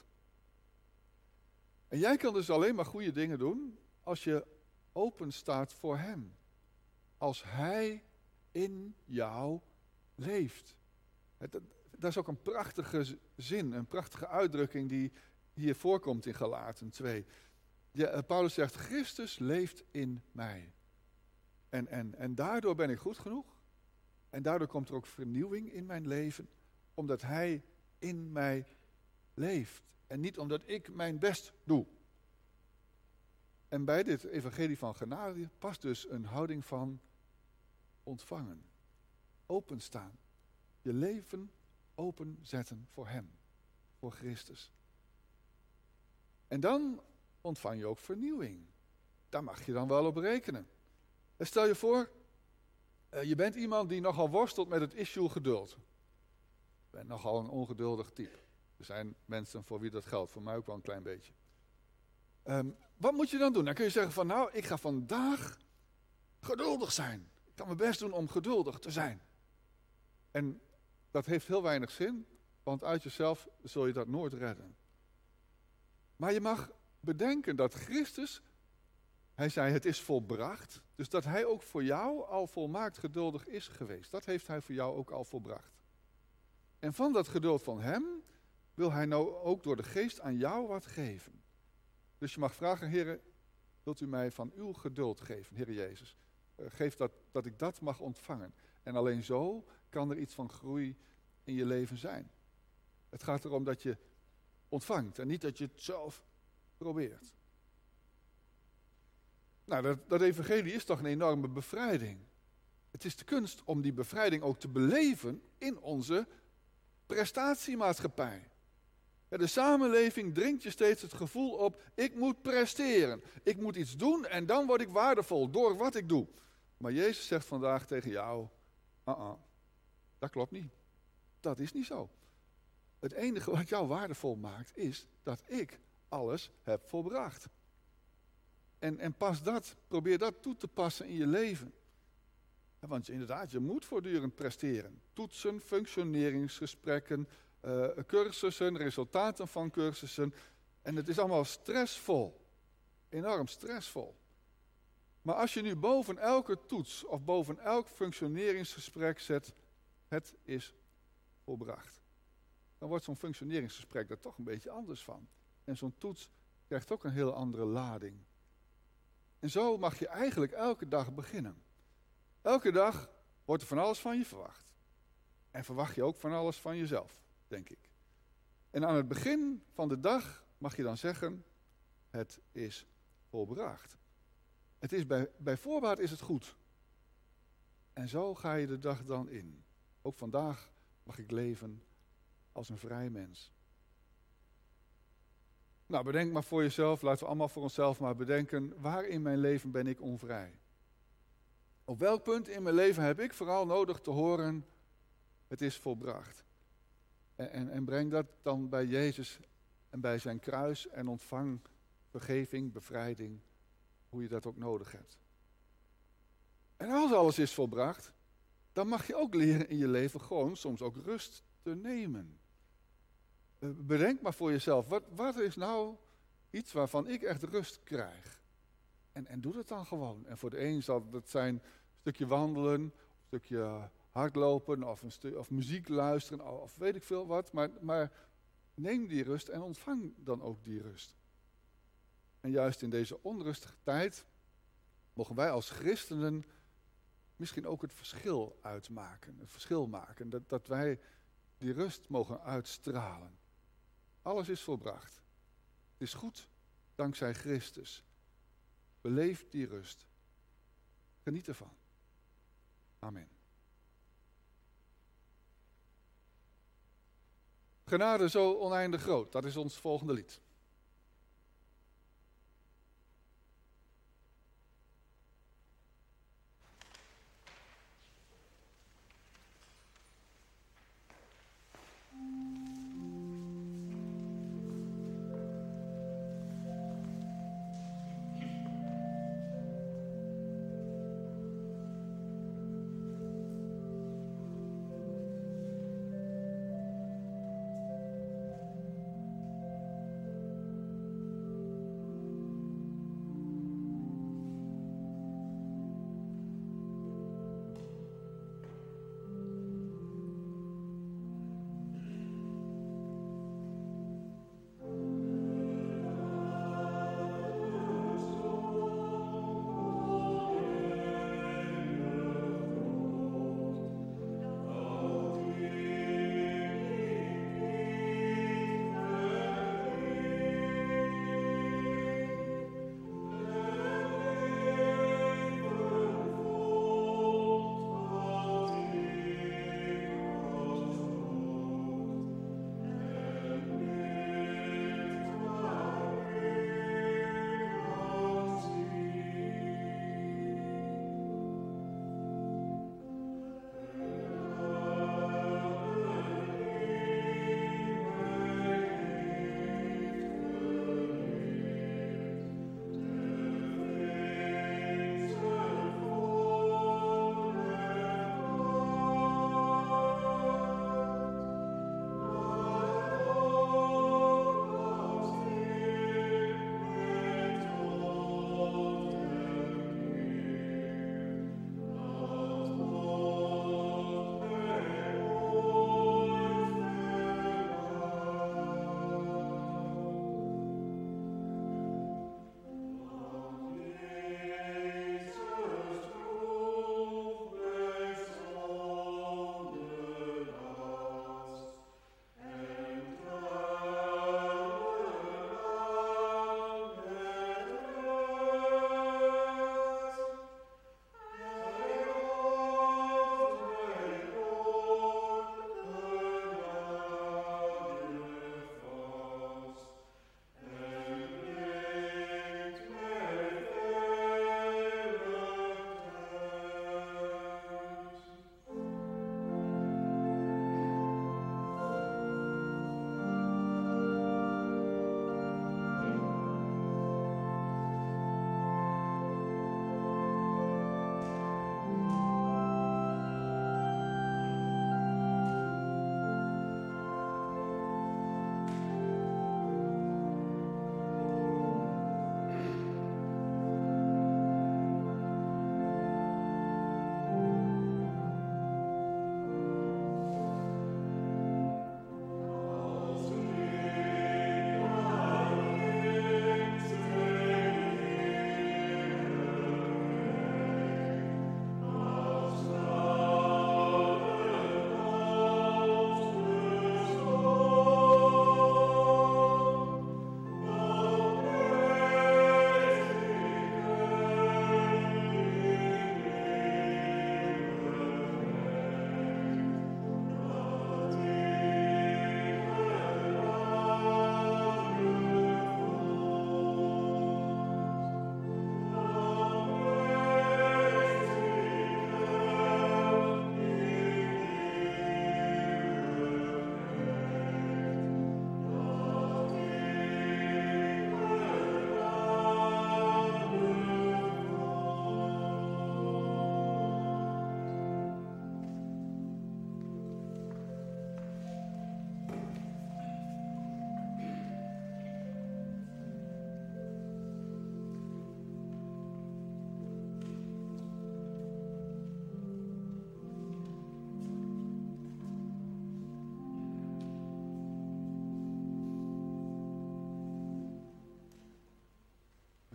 En jij kan dus alleen maar goede dingen doen als je open staat voor hem. Als hij in jou leeft. Dat, dat is ook een prachtige zin, een prachtige uitdrukking die hier voorkomt in Galaten twee. Ja, Paulus zegt, Christus leeft in mij. En, en, en daardoor ben ik goed genoeg. En daardoor komt er ook vernieuwing in mijn leven. Omdat hij in mij leeft. En niet omdat ik mijn best doe. En bij dit evangelie van genade past dus een houding van ontvangen. Openstaan. Je leven openzetten voor hem. Voor Christus. En dan ontvang je ook vernieuwing. Daar mag je dan wel op rekenen. En stel je voor, uh, je bent iemand die nogal worstelt met het issue geduld. Je bent nogal een ongeduldig type. Er zijn mensen voor wie dat geldt, voor mij ook wel een klein beetje. Um, wat moet je dan doen? Dan kun je zeggen van nou, ik ga vandaag geduldig zijn. Ik kan mijn best doen om geduldig te zijn. En dat heeft heel weinig zin, want uit jezelf zul je dat nooit redden. Maar je mag bedenken dat Christus, hij zei het is volbracht, dus dat hij ook voor jou al volmaakt geduldig is geweest. Dat heeft hij voor jou ook al volbracht. En van dat geduld van hem wil hij nou ook door de geest aan jou wat geven. Dus je mag vragen, Heere, wilt u mij van uw geduld geven, Heere Jezus? Uh, geef dat, dat ik dat mag ontvangen. En alleen zo kan er iets van groei in je leven zijn. Het gaat erom dat je ontvangt en niet dat je het zelf probeert. Nou, dat, dat evangelie is toch een enorme bevrijding. Het is de kunst om die bevrijding ook te beleven in onze prestatiemaatschappij. De samenleving dringt je steeds het gevoel op, ik moet presteren. Ik moet iets doen en dan word ik waardevol door wat ik doe. Maar Jezus zegt vandaag tegen jou, uh-uh, dat klopt niet. Dat is niet zo. Het enige wat jou waardevol maakt is dat ik alles heb volbracht. En, en pas dat, probeer dat toe te passen in je leven. Want inderdaad, je moet voortdurend presteren. Toetsen, functioneringsgesprekken, uh, cursussen, resultaten van cursussen. En het is allemaal stressvol. Enorm stressvol. Maar als je nu boven elke toets of boven elk functioneringsgesprek zet, het is volbracht. Dan wordt zo'n functioneringsgesprek er toch een beetje anders van. En zo'n toets krijgt ook een heel andere lading. En zo mag je eigenlijk elke dag beginnen. Elke dag wordt er van alles van je verwacht. En verwacht je ook van alles van jezelf, denk ik. En aan het begin van de dag mag je dan zeggen, het is volbracht. Het is bij, bij voorbaat is het goed. En zo ga je de dag dan in. Ook vandaag mag ik leven als een vrij mens. Nou, bedenk maar voor jezelf, laten we allemaal voor onszelf maar bedenken, waar in mijn leven ben ik onvrij? Op welk punt in mijn leven heb ik vooral nodig te horen, het is volbracht? En, en, en breng dat dan bij Jezus en bij zijn kruis en ontvang vergeving, bevrijding, hoe je dat ook nodig hebt. En als alles is volbracht, dan mag je ook leren in je leven gewoon soms ook rust te nemen. Bedenk maar voor jezelf, wat, wat is nou iets waarvan ik echt rust krijg? En, en doe dat dan gewoon. En voor de een zal dat zijn een stukje wandelen, een stukje hardlopen of, een stu- of muziek luisteren of weet ik veel wat. Maar, maar neem die rust en ontvang dan ook die rust. En juist in deze onrustige tijd mogen wij als christenen misschien ook het verschil uitmaken. Het verschil maken. Dat, dat wij die rust mogen uitstralen. Alles is volbracht. Het is goed dankzij Christus. Beleef die rust. Geniet ervan. Amen. Genade zo oneindig groot. Dat is ons volgende lied.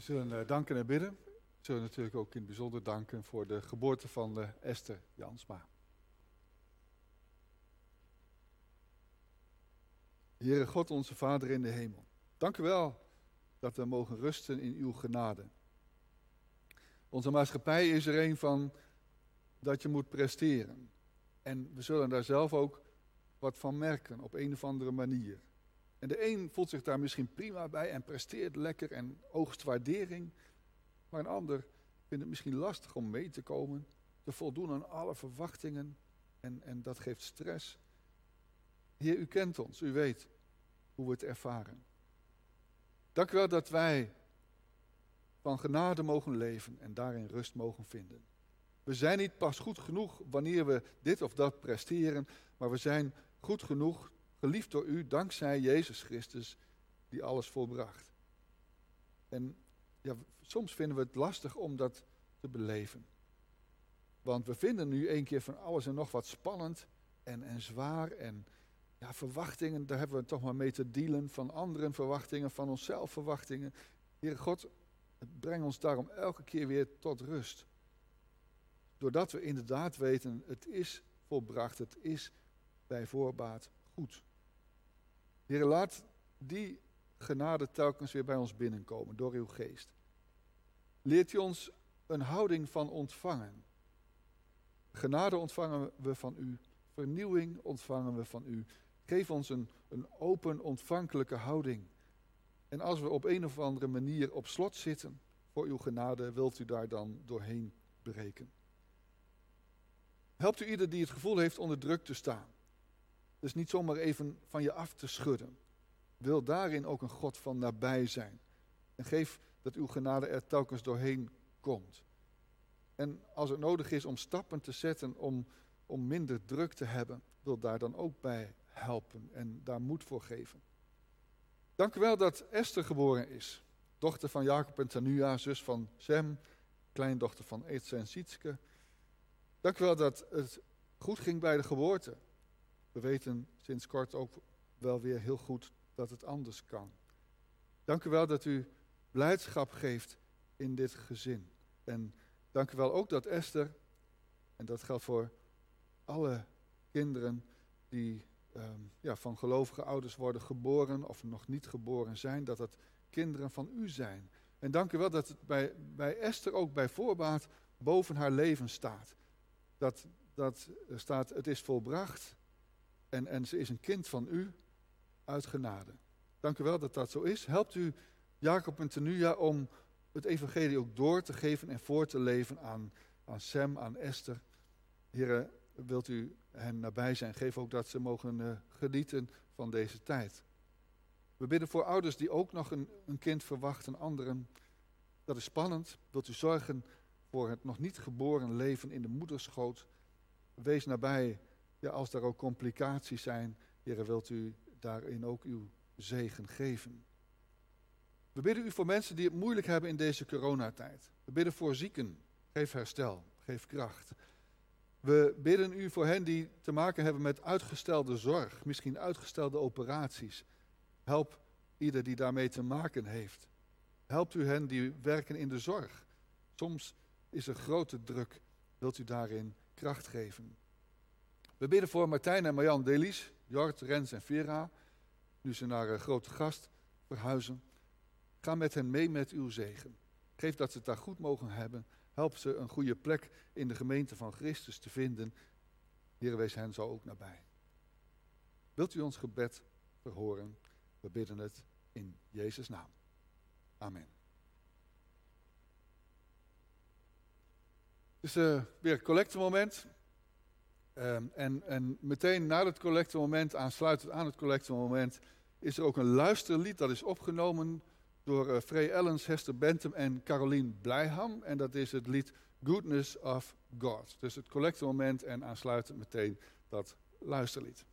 We zullen uh, danken en bidden. We zullen natuurlijk ook in het bijzonder danken voor de geboorte van uh, Esther Jansma. Heere God, onze Vader in de hemel. Dank u wel dat we mogen rusten in uw genade. Onze maatschappij is er een van dat je moet presteren. En we zullen daar zelf ook wat van merken op een of andere manier. En de een voelt zich daar misschien prima bij en presteert lekker en oogst waardering. Maar een ander vindt het misschien lastig om mee te komen, te voldoen aan alle verwachtingen. En, en dat geeft stress. Heer, u kent ons, u weet hoe we het ervaren. Dank u wel dat wij van genade mogen leven en daarin rust mogen vinden. We zijn niet pas goed genoeg wanneer we dit of dat presteren, maar we zijn goed genoeg, geliefd door u, dankzij Jezus Christus, die alles volbracht. En ja, soms vinden we het lastig om dat te beleven. Want we vinden nu een keer van alles en nog wat spannend en, en zwaar. En ja, verwachtingen, daar hebben we toch maar mee te dealen. Van anderen verwachtingen, van onszelf verwachtingen. Heere God, breng ons daarom elke keer weer tot rust. Doordat we inderdaad weten, het is volbracht, het is bij voorbaat goed. Heere, laat die genade telkens weer bij ons binnenkomen door uw geest. Leert u ons een houding van ontvangen. Genade ontvangen we van u, vernieuwing ontvangen we van u. Geef ons een, een open, ontvankelijke houding. En als we op een of andere manier op slot zitten voor uw genade, wilt u daar dan doorheen breken. Helpt u ieder die het gevoel heeft onder druk te staan. Dus niet zomaar even van je af te schudden. Wil daarin ook een God van nabij zijn. En geef dat uw genade er telkens doorheen komt. En als het nodig is om stappen te zetten om, om minder druk te hebben, wil daar dan ook bij helpen en daar moed voor geven. Dank u wel dat Esther geboren is. Dochter van Jacob en Tanua, zus van Sem, kleindochter van Etse en Sietske. Dank u wel dat het goed ging bij de geboorte. We weten sinds kort ook wel weer heel goed dat het anders kan. Dank u wel dat u blijdschap geeft in dit gezin. En dank u wel ook dat Esther, en dat geldt voor alle kinderen die um, ja, van gelovige ouders worden geboren of nog niet geboren zijn, dat het kinderen van u zijn. En dank u wel dat het bij, bij Esther ook bij voorbaat boven haar leven staat. Dat, dat er staat, het is volbracht en, en ze is een kind van u uit genade. Dank u wel dat dat zo is. Helpt u Jacob en Tanua om het evangelie ook door te geven en voor te leven aan, aan Sem, aan Esther. Heere, wilt u hen nabij zijn? Geef ook dat ze mogen uh, genieten van deze tijd. We bidden voor ouders die ook nog een, een kind verwachten, anderen. Dat is spannend. Wilt u zorgen voor het nog niet geboren leven in de moederschoot? Wees nabij, ja, als er ook complicaties zijn. Heere, wilt u daarin ook uw zegen geven? We bidden u voor mensen die het moeilijk hebben in deze coronatijd. We bidden voor zieken. Geef herstel, geef kracht. We bidden u voor hen die te maken hebben met uitgestelde zorg, misschien uitgestelde operaties. Help ieder die daarmee te maken heeft. Helpt u hen die werken in de zorg. Soms is er grote druk. Wilt u daarin kracht geven? We bidden voor Martijn en Marjan Delies, Jort, Rens en Vera. Nu ze naar uh, Grote Gast verhuizen. Ga met hen mee met uw zegen. Geef dat ze het daar goed mogen hebben. Help ze een goede plek in de gemeente van Christus te vinden. Heer, wees hen zo ook nabij. Wilt u ons gebed verhoren? We bidden het in Jezus' naam. Amen. Het is uh, weer een collectemoment. Um, en, en meteen na het collectemoment, aansluitend aan het collectemoment, is er ook een luisterlied dat is opgenomen door uh, Frey Ellens, Hester Bentham en Carolien Blijham. En dat is het lied Goodness of God. Dus het collectemoment en aansluitend meteen dat luisterlied.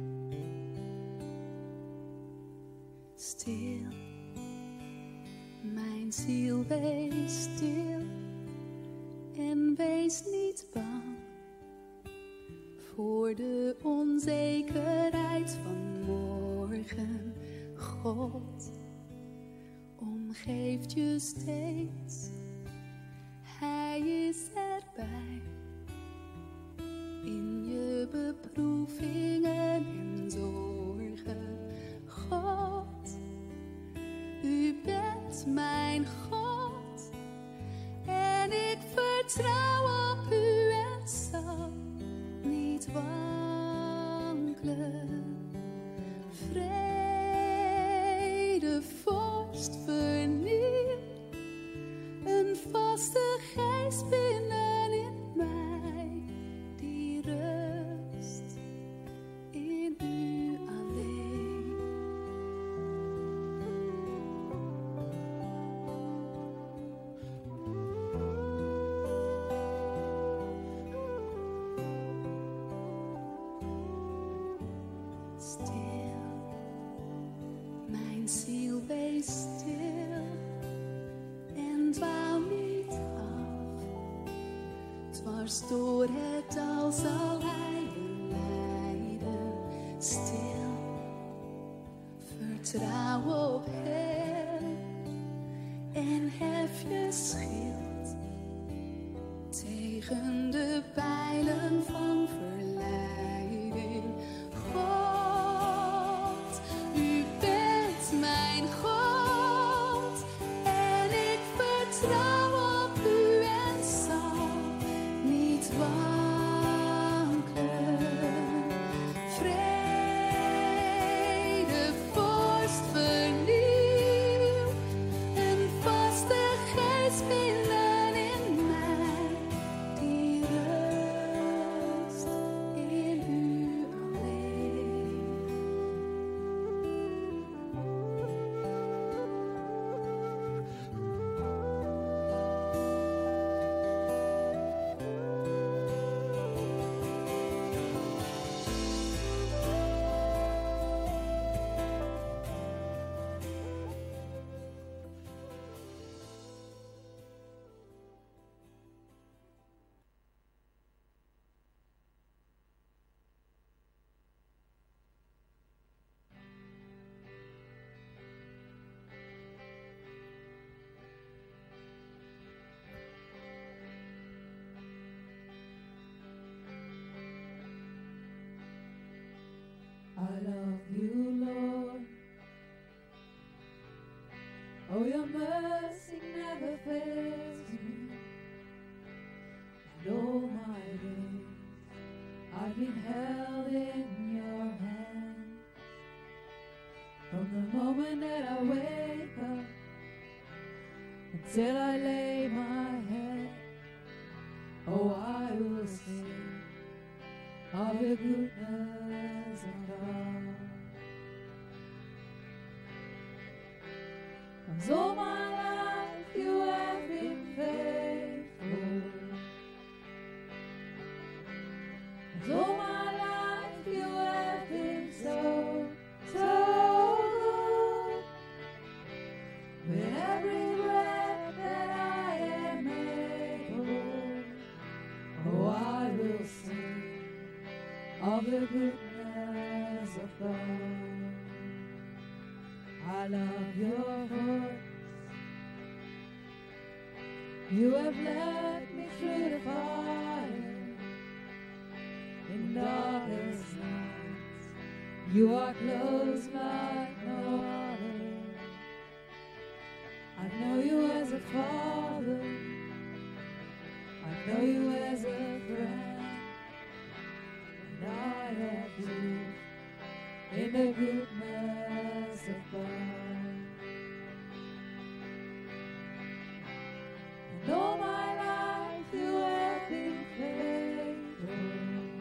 Still Mijn ziel, wees stil en wees niet bang voor de onzekerheid van morgen. God omgeeft je steeds, Hij is erbij in je beproevingen en zorgen. God, U bent mijn God en ik vertrouw op U en zal niet wankelen. Vrede, vorst, vernieuw, een vaste geest binnenin mij, die rust in U alleen. Stil, mijn ziel, wees stil en dwaal niet af. Dwars door het dal zal Hij je leiden. Stil, vertrouw op Hem en hef je schild tegen de pijlen van verleiding. God, U bent mijn God en ik vertrouw op U en zal niet wankelen. Vrede, vorst, vernieuw, een vaste geest binnenin mij, die rust in U alleen. I love You, Lord. Oh, Your mercy never fails me. And all my days I've been held in Your hand. From the moment that I wake up until I lay my head, oh, I will sing of the goodness of God. 'Cause all my life You have been faithful. 'Cause all my life You have been so, so good. With every breath that I am able, oh, I will sing of the goodness of God. I love Your voice. You have led me through the fire in darkest nights. You are close like no other. I know You as a father. I know You as a friend. And I have lived in the goodness of God. And all my life You have been faithful.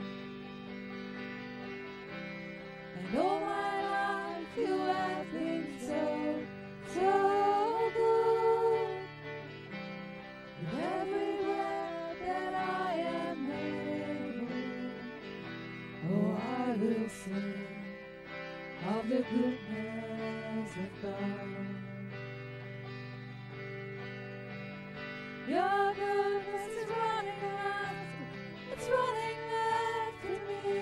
And all my life You have been so, so good. With every breath that I am able, oh, I will sing of the goodness of God. Your goodness is running after, it's running after me.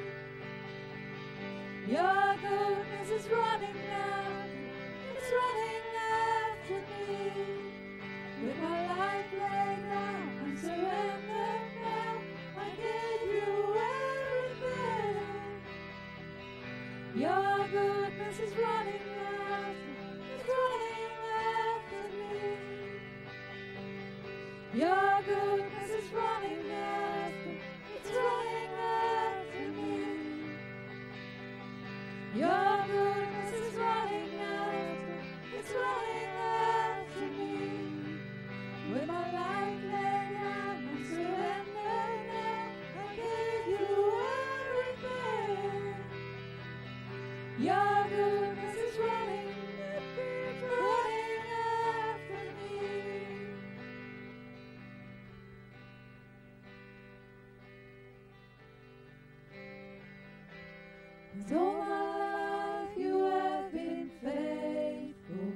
Your goodness is running after, it's running after me. With my life laid down, I surrender now. I give you everything. Your goodness is running after, it's running after me. Your goodness is running after, it's running after me. Your goodness is running after, it's running after me. With my life laid down, I surrender now. I give you everything. Your goodness is running, it's running after me. And all my life you have been faithful.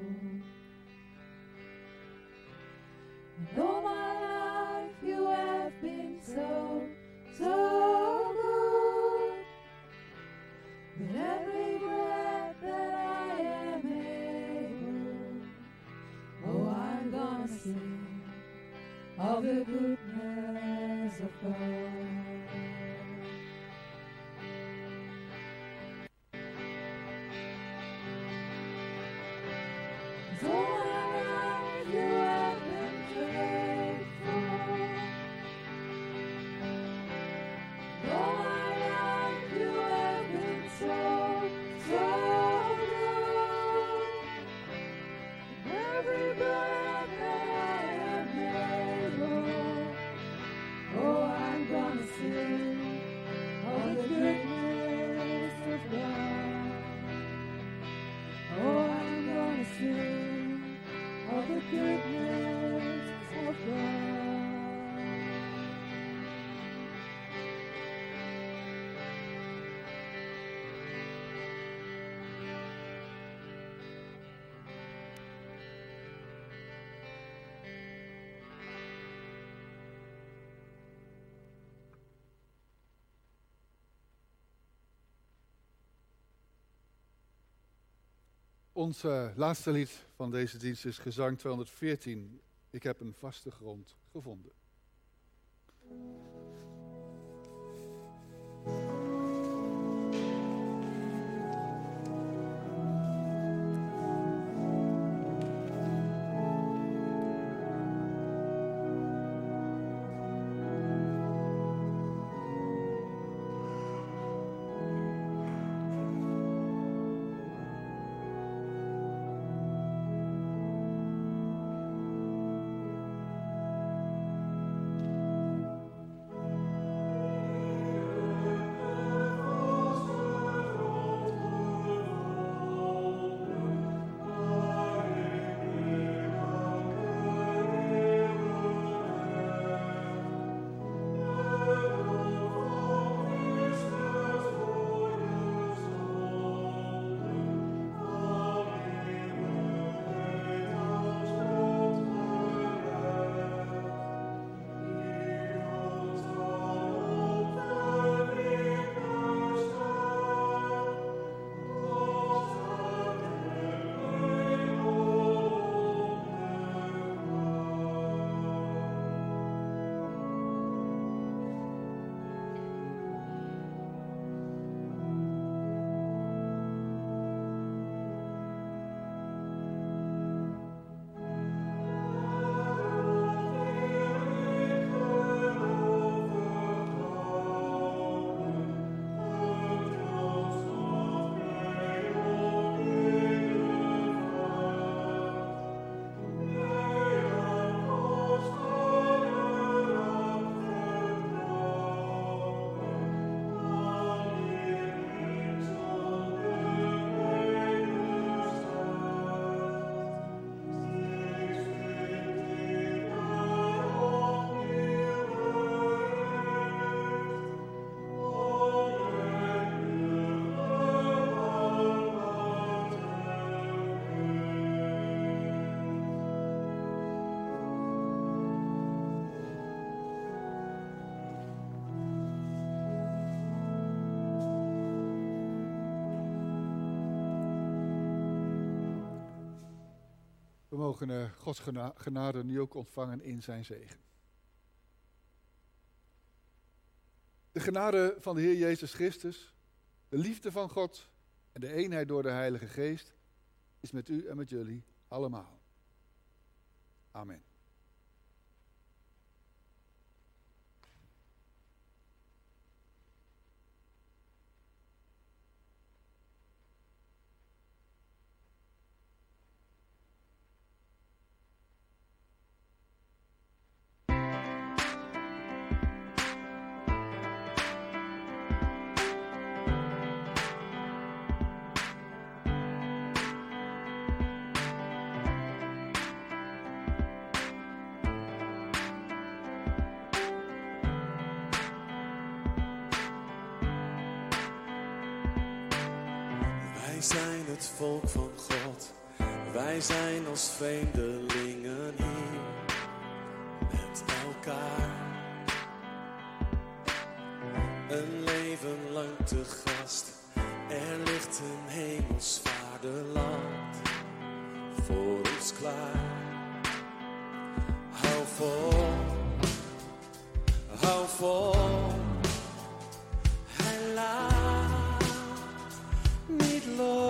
And all my life you have been so, so good. With every breath that I am able, oh, I'm gonna sing of the goodness of God. All my life you have been faithful. All my life you have been so, so good. Every breath that I am able, oh, I'm gonna sing of the goodness of God. Oh, I'm gonna sing of the goodness of God. Ons uh, laatste lied van deze dienst is gezang tweehonderdveertien. Ik heb een vaste grond gevonden. We mogen uh, Gods gena- genade nu ook ontvangen in zijn zegen. De genade van de Heer Jezus Christus, de liefde van God en de eenheid door de Heilige Geest is met u en met jullie allemaal. Amen. Wij zijn het volk van God, wij zijn als vreemdelingen hier met elkaar. Een leven lang te gast, er ligt een hemels vaderland voor ons klaar. Hou vol, hou vol, hij laat niet los.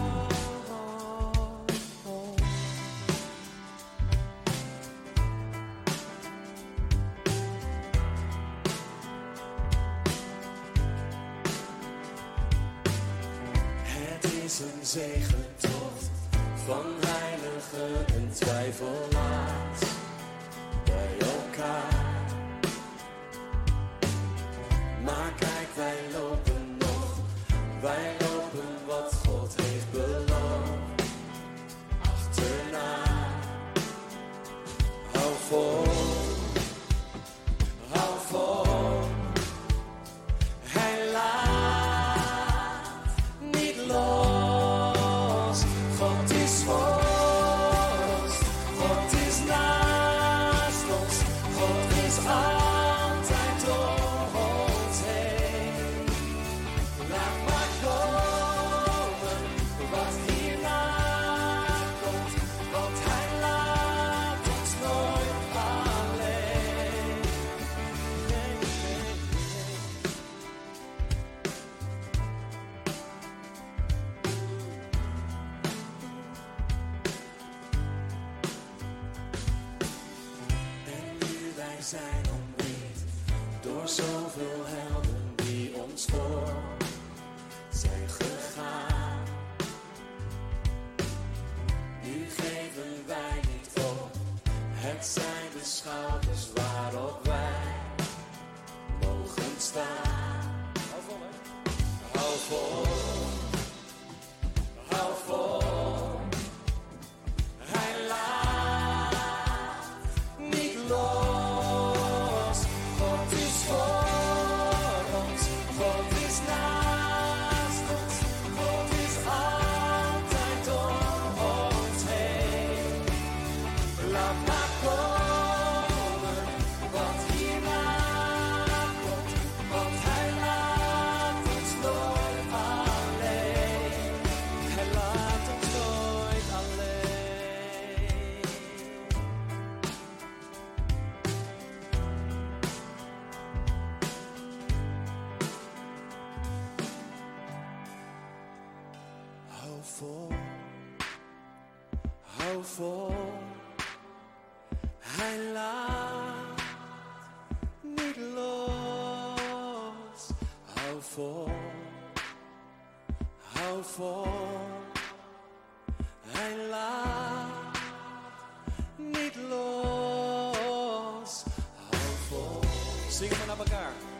Het is een zegentocht van heiligen en twijfelaars bij elkaar. Maar kijk, wij lopen nog, wij lopen wat God heeft beloofd. Achterna, hou vol, hou vol, hij laat niet los. God is voor ons, God is naast ons, God is altijd door ons heen. Laat maar komen wat hierna komt, want hij laat ons nooit alleen. Nee, nee, nee. En nu wij zijn omringd door zoveel helden die ons voor zijn gegaan. Nu geven wij niet op, het zijn de schouders waarop wij mogen staan. Hou vol, hè? Hou vol, hou vol, hij laat niet los. God is voor ons, God is naast ons, God is altijd door ons heen. Laat maar komen wat hierna komt, want hij laat ons nooit alleen. Hij laat ons nooit alleen. Hou vol, hou vol, hij laat niet los. Hou vol, hou vol, hij laat niet los. Hou vol. Zingen we naar elkaar.